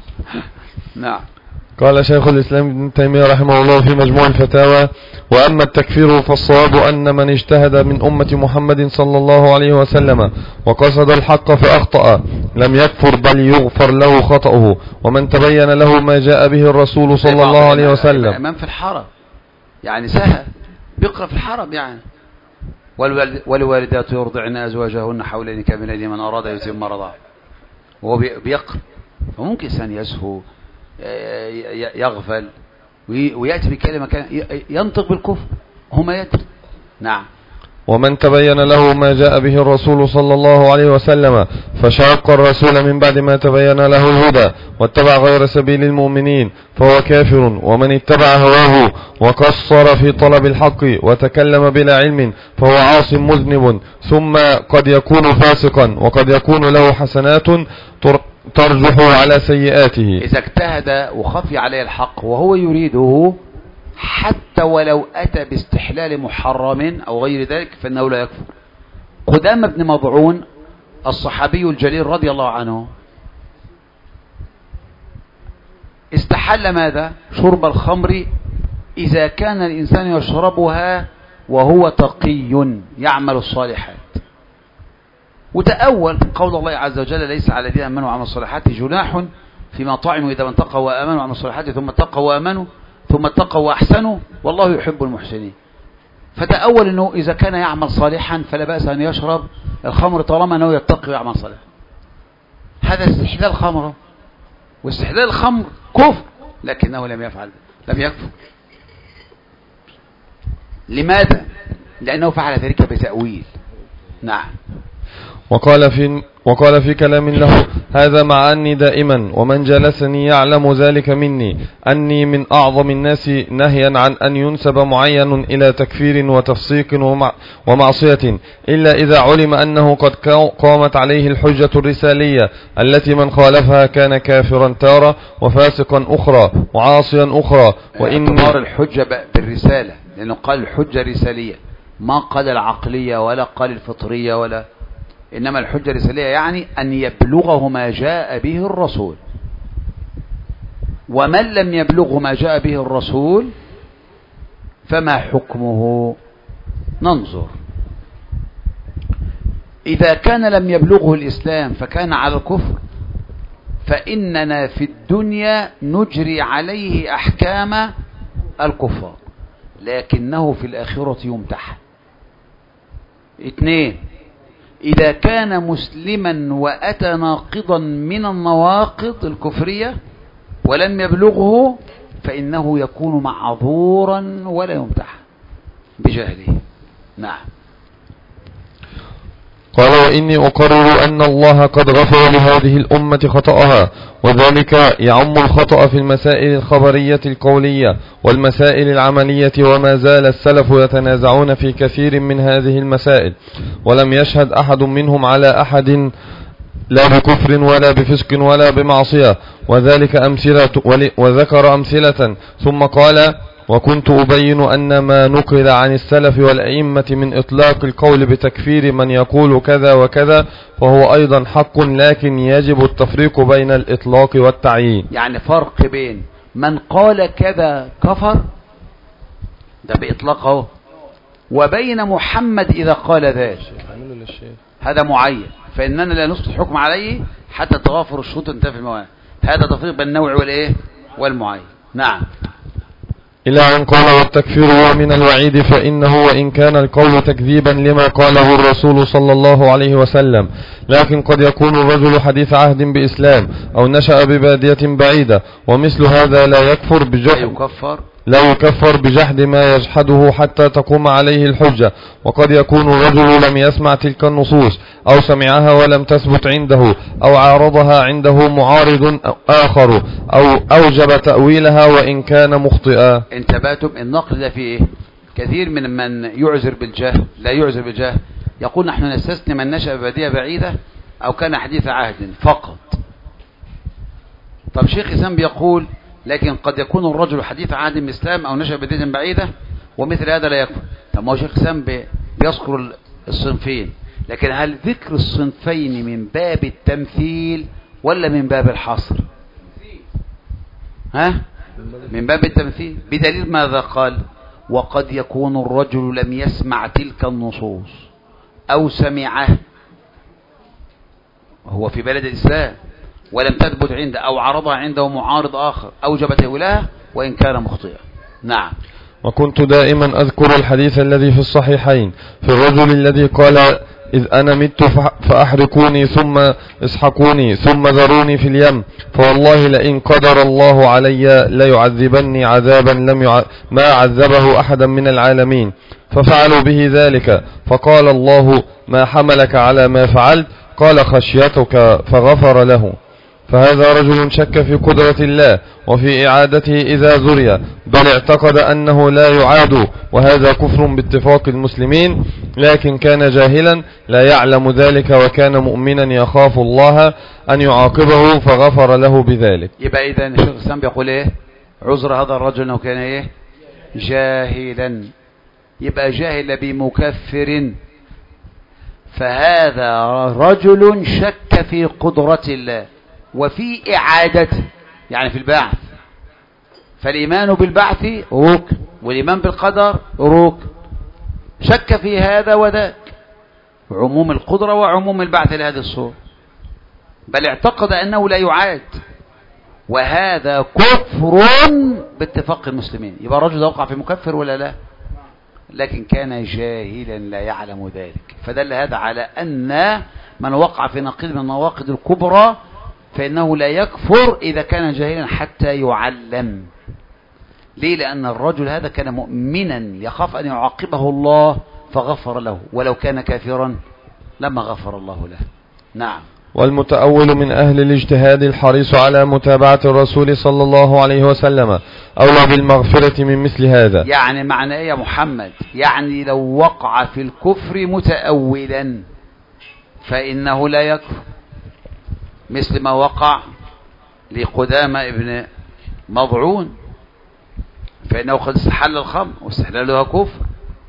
نعم. قال شيخ الإسلام ابن تيمية رحمه الله في مجموع الفتاوى: وأما التكفير فالصواب أن من اجتهد من أمة محمد صلى الله عليه وسلم وقصد الحق فأخطأ لم يكفر بل يغفر له خطأه، ومن تبين له ما جاء به الرسول صلى الله عليه وسلم. الإمام في الحرم يعني سهل بيقرأ في الحرم، يعني والوالدات يرضعن أزواجهن حولين كاملين لمن أراد يتم رضاعه، وهو بيقر، فممكن إنسان يسهو يغفل ويأتي بكلمة كان ينطق بالكفر هما يدري. نعم. ومن تبين له ما جاء به الرسول صلى الله عليه وسلم فشاق الرسول من بعد ما تبين له الهدى واتبع غير سبيل المؤمنين فهو كافر. ومن اتبع هواه وقصر في طلب الحق وتكلم بلا علم فهو عاص مذنب، ثم قد يكون فاسقا وقد يكون له حسنات ترجح على سيئاته. إذا اجتهد وخفي عليه الحق وهو يريده حتى ولو أتى باستحلال محرم أو غير ذلك فإنه لا يكفر. قدامة بن مضعون الصحابي الجليل رضي الله عنه استحل ماذا؟ شرب الخمر إذا كان الإنسان يشربها وهو تقي يعمل الصالحات، وتأول قول الله عز وجل ليس على الذين آمنوا وعملوا الصالحات جناح فيما طعموا إذا من اتقوا وآمنوا وعملوا الصالحات ثم اتقوا وآمنوا ثم اتقوا وأحسنوا والله يحب المحسنين. فتأول أنه إذا كان يعمل صالحا فلا بأس أن يشرب الخمر طالما أنه يتقي ويعمل صالحا. هذا استحلال خمر، واستحلال الخمر كفر، لكنه لم يفعل لم يكفر. لماذا؟ لأنه فعل ذلك بتأويل. نعم. وقال في وقال في كلام له هذا مع أني دائما ومن جلسني يعلم ذلك مني أني من أعظم الناس نهيا عن أن ينسب معين إلى تكفير وتفسيق ومعصية إلا إذا علم أنه قد قامت عليه الحجة الرسالية التي من خالفها كان كافرا تارة وفاسقا أخرى وعاصيا أخرى. وإن اعتبار الحجة بالرسالة، لأنه قال الحجة رسالية، ما قال العقلية ولا قال الفطرية ولا، إنما الحجة الرسالية يعني أن يبلغه ما جاء به الرسول، ومن لم يبلغه ما جاء به الرسول فما حكمه؟ ننظر. إذا كان لم يبلغه الإسلام فكان على الكفر فإننا في الدنيا نجري عليه أحكام الكفار، لكنه في الآخرة يمتحن. اثنين، إذا كان مسلما وأتى ناقضا من النواقض الكفرية ولم يبلغه فإنه يكون معذورا ولا يمتحن بجهله. نعم. قال وإني أقرر أن الله قد غفر لهذه الأمة خطأها، وذلك يعم الخطأ في المسائل الخبرية القولية والمسائل العملية، وما زال السلف يتنازعون في كثير من هذه المسائل ولم يشهد أحد منهم على أحد لا بكفر ولا بفسق ولا بمعصية، وذلك أمثلة وذكر أمثلة ثم قال وكنت أبين أن ما نقل عن السلف والأئمة من إطلاق القول بتكفير من يقول كذا وكذا فهو أيضا حق، لكن يجب التفريق بين الإطلاق والتعيين. يعني فرق بين من قال كذا كفر ده بإطلاقه وبين محمد إذا قال ذلك هذا معين، فإننا لا نسقط الحكم عليه حتى تغافر الشروط وانتهى في الموانع. هذا تفريق بين النوع والإيه والمعين. نعم. إلى أن قال والتكفير هو من الوعيد، فإنه وإن كان القول تكذيبا لما قاله الرسول صلى الله عليه وسلم، لكن قد يكون الرجل حديث عهد بإسلام أو نشأ ببادية بعيدة، ومثل هذا لا يكفر بجحد لا يكفر بجحد ما يجحده حتى تقوم عليه الحجة. وقد يكون الرجل لم يسمع تلك النصوص أو سمعها ولم تثبت عنده أو عارضها عنده معارض آخر أو أوجب تأويلها وإن كان مخطئا. انتبهتم؟ النقل ده فيه كثير من من يعذر بالجهل لا يعذر بالجهل يقول نحن نستثني من نشأ ببادية بعيدة أو كان حديث عهد فقط. طب شيخ إسلام بيقول لكن قد يكون الرجل حديث عهد بالإسلام أو نشأ ببادية بعيدة ومثل هذا لا يكفر. طب ما هو شيخ إسلام بيذكر الصنفين، لكن هل ذكر الصنفين من باب التمثيل ولا من باب الحصر؟ ها؟ من باب التمثيل، بدليل ماذا قال؟ وقد يكون الرجل لم يسمع تلك النصوص أو سمعه هو في بلد الإسلام ولم تثبت عنده أو عرضها عنده معارض آخر أوجب تأويلها وإن كان مخطئا. نعم. وكنت دائما أذكر الحديث الذي في الصحيحين في الرجل الذي قال إذ أنا مت فأحرقوني ثم اسحقوني ثم ذروني في اليم، فوالله لئن قدر الله علي ليعذبني عذابا لم يع... ما عذبه أحدا من العالمين. ففعلوا به ذلك، فقال الله ما حملك على ما فعلت؟ قال خشيتك، فغفر له. فهذا رجل شك في قدرة الله وفي إعادته إذا ذري، بل اعتقد أنه لا يعاد، وهذا كفر باتفاق المسلمين، لكن كان جاهلا لا يعلم ذلك، وكان مؤمنا يخاف الله أن يعاقبه فغفر له بذلك. يبقى إذا الشيخ الإسلام بيقول إيه؟ عذر هذا الرجل أنه كان إيه؟ جاهلا. يبقى جاهل بمكفر، فهذا رجل شك في قدرة الله وفي إعادته، يعني في البعث. فالإيمان بالبعث ركن، والإيمان بالقدر ركن. شك في هذا وذاك، عموم القدرة وعموم البعث لهذه الصورة، بل اعتقد أنه لا يعاد، وهذا كفر باتفاق المسلمين. يبقى الرجل وقع في مكفر ولا لا؟ لكن كان جاهلا لا يعلم ذلك، فدل هذا على أن من وقع في نقيض من النواقض الكبرى فإنه لا يكفر إذا كان جاهلا حتى يعلم. ليه؟ لأن الرجل هذا كان مؤمنا يخاف أن يعاقبه الله فغفر له، ولو كان كافرا لما غفر الله له. نعم. والمتأول من أهل الاجتهاد الحريص على متابعة الرسول صلى الله عليه وسلم أولى بالمغفرة من مثل هذا. يعني معنى إيه يا محمد؟ يعني لو وقع في الكفر متأولا فإنه لا يكفر، مثل ما وقع لقدامة ابن مضعون، فإنه قد استحل الخمر واستحلالها كفر.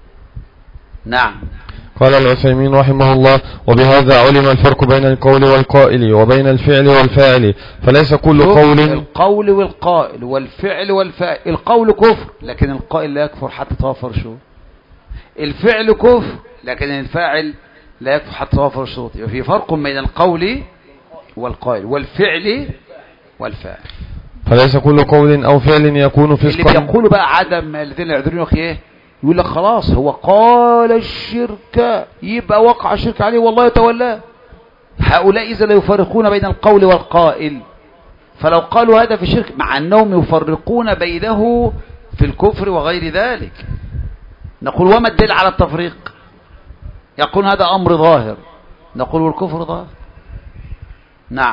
نعم. قال العثيمين رحمه الله: وبهذا علم الفرق بين القول والقائل وبين الفعل والفاعل، فليس كل قول القول والقائل والفعل والفاعل. القول كفر لكن القائل لا يكفر حتى توفر شروط، الفعل كفر لكن الفاعل لا يكفر حتى توفر شروط. يبقى في فرق بين القول والقائل والفعل والفاعل. فليس كل قول أو فعل يكون فسقا. اللي بيقولوا بقى عدم الذين يعذرون ايه، يقول لك خلاص هو قال الشرك يبقى وقع الشرك عليه والله يتولاه. هؤلاء إذا لا يفرقون بين القول والقائل، فلو قالوا هذا في الشرك مع أنهم يفرقون بينه في الكفر وغير ذلك، نقول وما الدليل على التفريق؟ يقول هذا أمر ظاهر، نقول والكفر ظاهر. نعم.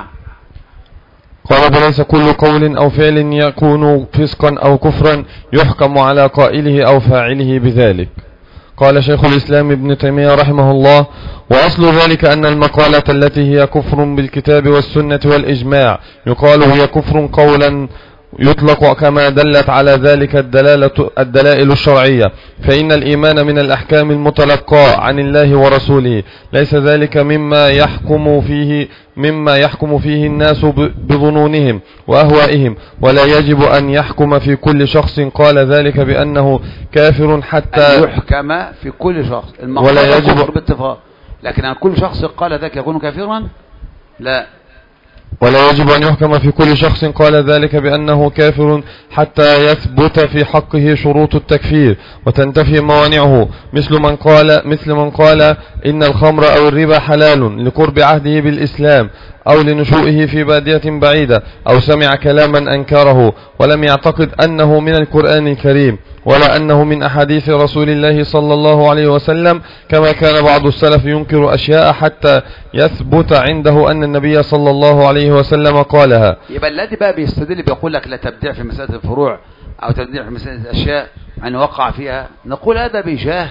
قال: فليس كل قول أو فعل يكون فسقا أو كفرا يحكم على قائله أو فاعله بذلك. قال شيخ الإسلام ابن تيمية رحمه الله: وأصل ذلك أن المقالة التي هي كفر بالكتاب والسنة والإجماع يقال هي كفر قولا يطلق كما دلت على ذلك الدلالة الدلائل الشرعية، فإن الإيمان من الأحكام المتلقاة عن الله ورسوله، ليس ذلك مما يحكم فيه مما يحكم فيه الناس بظنونهم وأهوائهم، ولا يجب أن يحكم في كل شخص قال ذلك بأنه كافر حتى أن يحكم في كل شخص، ولا يجب باتفاق، لكن أن كل شخص قال ذلك يكون كافرا لا. ولا يجب أن يحكم في كل شخص قال ذلك بأنه كافر حتى يثبت في حقه شروط التكفير وتنتفي موانعه، مثل من قال مثل من قال إن الخمر أو الربا حلال لقرب عهده بالإسلام أو لنشوئه في بادية بعيدة، أو سمع كلاما أنكره ولم يعتقد أنه من القرآن الكريم ولا أنه من أحاديث رسول الله صلى الله عليه وسلم، كما كان بعض السلف ينكر أشياء حتى يثبت عنده أن النبي صلى الله عليه وسلم قالها. يبقى الذي بقى بيستدل بيقول لك لا تبدع في مسألة الفروع أو تبدع في مسألة الأشياء أن وقع فيها، نقول هذا بجهل،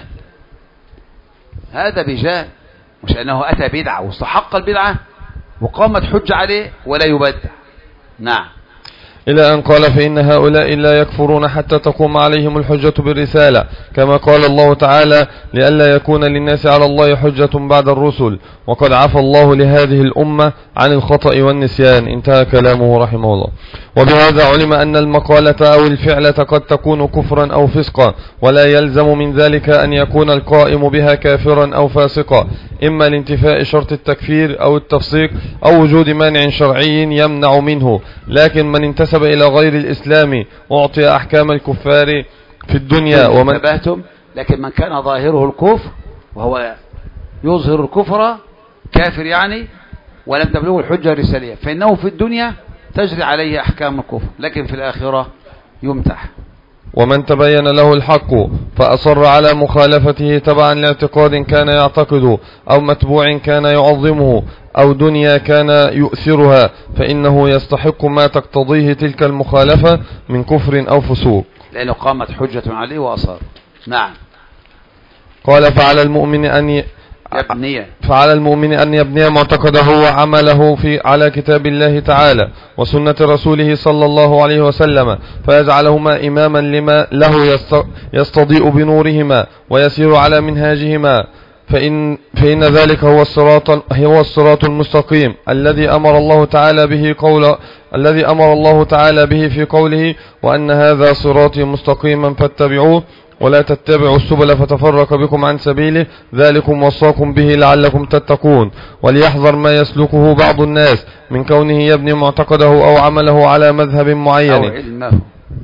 هذا بجهل، مش أنه أتى بدعة واستحق البدعة وقامت حج عليه ولا يبدع. نعم. إلى أن قال: فإن هؤلاء لا يكفرون حتى تقوم عليهم الحجة بالرسالة، كما قال الله تعالى: لئلا يكون للناس على الله حجة بعد الرسل، وقد عفى الله لهذه الأمة عن الخطأ والنسيان. انتهى كلامه رحمه الله. وبهذا علم أن المقالة أو الفعلة قد تكون كفرا أو فسقا، ولا يلزم من ذلك أن يكون القائم بها كافرا أو فاسقا، إما لانتفاء شرط التكفير أو التفسيق أو وجود مانع شرعي يمنع منه. لكن من انتسب إلى غير الإسلام أعطي أحكام الكفار في الدنيا ومن انتبهتم. لكن من كان ظاهره الكفر وهو يظهر الكفر كافر يعني ولم تبلغه الحجة الرسالية فإنه في الدنيا تجري عليه أحكام الكفر لكن في الآخرة يمتح. ومن تبين له الحق فأصر على مخالفته تبعا لاعتقاد كان يعتقده أو متبوع كان يعظمه أو دنيا كان يؤثرها فإنه يستحق ما تقتضيه تلك المخالفة من كفر أو فسوق لأنه قامت حجة عليه وأصر. نعم. قال فعلى المؤمن أن ي... يبني فعلى المؤمن أن يبني معتقده وعمله في على كتاب الله تعالى وسنة رسوله صلى الله عليه وسلم فيجعلهما إماما لما له يستضيء بنورهما ويسير على منهاجهما فإن, فإن ذلك هو الصراط هو الصراط المستقيم الذي أمر الله تعالى به قول الذي أمر الله تعالى به في قوله وأن هذا صراطي مستقيما فاتبعوه ولا تتبعوا السبل فتفرق بكم عن سبيله ذلكم وصاكم به لعلكم تتقون. وليحذر ما يسلكه بعض الناس من كونه يبني معتقده أو عمله على مذهب معين أو علمه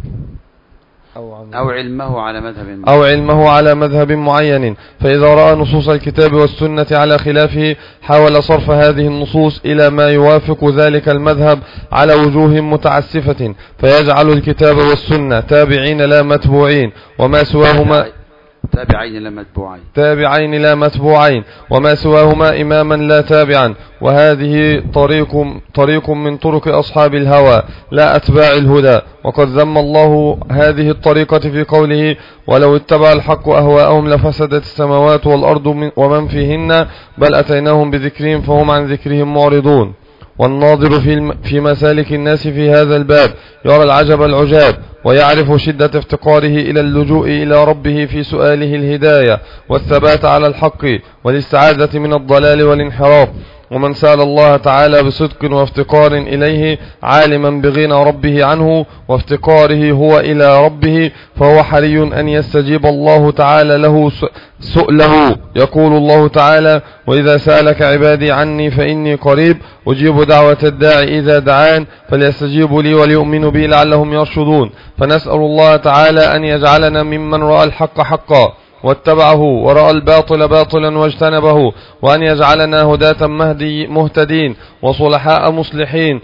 أو علمه على مذهب معين أو علمه على مذهب معين فإذا رأى نصوص الكتاب والسنة على خلافه حاول صرف هذه النصوص إلى ما يوافق ذلك المذهب على وجوه متعسفة فيجعل الكتاب والسنة تابعين لا متبوعين وما سواهما تابعين لا متبوعين تابعين لا متبوعين وما سواهما إماما لا تابعا وهذه طريق طريق من طرق أصحاب الهوى لا أتباع الهدى وقد ذم الله هذه الطريقة في قوله ولو اتبع الحق أهواءهم لفسدت السماوات والأرض ومن فيهن بل أتيناهم بذكرهم فهم عن ذكرهم معرضون. والناظر في في مسالك الناس في هذا الباب يرى العجب العجاب ويعرف شدة افتقاره إلى اللجوء إلى ربه في سؤاله الهداية والثبات على الحق والاستعاذة من الضلال والانحراف. ومن سأل الله تعالى بصدق وافتقار إليه عالما بغنى ربه عنه وافتقاره هو إلى ربه فهو حري أن يستجيب الله تعالى له سؤله. يقول الله تعالى وإذا سألك عبادي عني فإني قريب أجيب دعوة الداعي إذا دعان فليستجيبوا لي وليؤمنوا بي لعلهم يرشدون. فنسأل الله تعالى أن يجعلنا ممن رأى الحق حقا واتبعه ورأى الباطل باطلا واجتنبه وأن يجعلنا هداة مهدي مهتدين وصلحاء مصلحين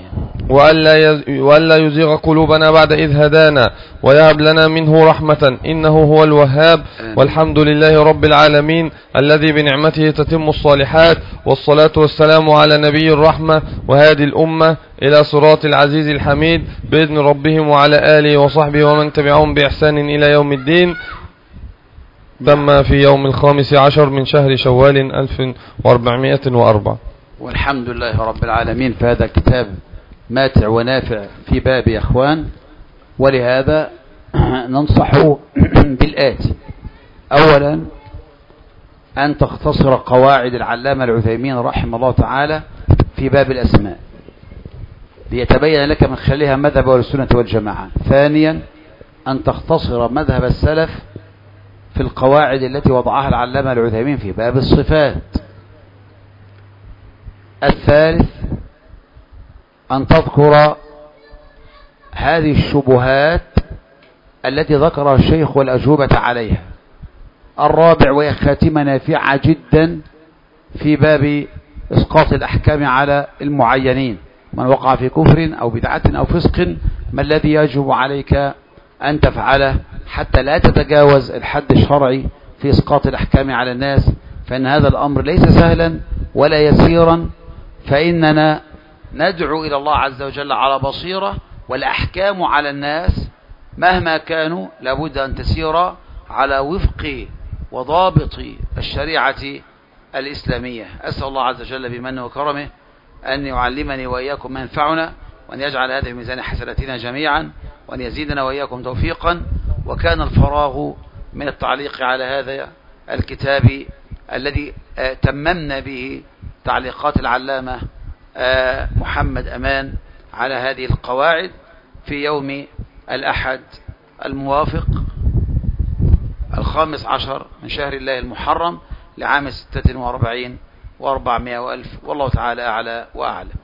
وألا يزيغ قلوبنا بعد إذ هدانا ويهب لنا منه رحمة إنه هو الوهاب. والحمد لله رب العالمين الذي بنعمته تتم الصالحات والصلاة والسلام على نبي الرحمة وهادي الأمة إلى صراط العزيز الحميد بإذن ربهم وعلى آله وصحبه ومن تبعهم بإحسان إلى يوم الدين. تم في يوم الخامس عشر من شهر شوال ألف وأربعمائة وأربعة. والحمد لله رب العالمين في هذا الكتاب ماتع ونافع في باب يا أخوان. ولهذا ننصح بالآتي: أولا أن تختصر قواعد العلامة العثيمين رحمه الله تعالى في باب الأسماء ليتبين لك من خلالها مذهب أهل السنة والجماعة. ثانيا أن تختصر مذهب السلف في القواعد التي وضعها العلامة العثيمين في باب الصفات. الثالث أن تذكر هذه الشبهات التي ذكرها الشيخ والأجوبة عليها. الرابع وهي خاتمة نافعة جدا في باب إسقاط الأحكام على المعينين: من وقع في كفر أو بدعة أو فسق ما الذي يجب عليك أن تفعله حتى لا تتجاوز الحد الشرعي في إسقاط الأحكام على الناس، فإن هذا الأمر ليس سهلا ولا يسيرا، فإننا ندعو إلى الله عز وجل على بصيرة، والأحكام على الناس مهما كانوا لابد أن تسير على وفق وضابط الشريعة الإسلامية. أسأل الله عز وجل بمنه وكرمه أن يعلمني وإياكم ما ينفعنا، وأن يجعل هذا في ميزان حسناتنا جميعا، وأن يزيدنا وإياكم توفيقا. وكان الفراغ من التعليق على هذا الكتاب الذي تممنا به تعليقات العلامة محمد أمان على هذه القواعد في يوم الأحد الموافق الخامس عشر من شهر الله المحرم لعام ستة وأربعين وأربعمائة وألف، والله تعالى أعلى وأعلم.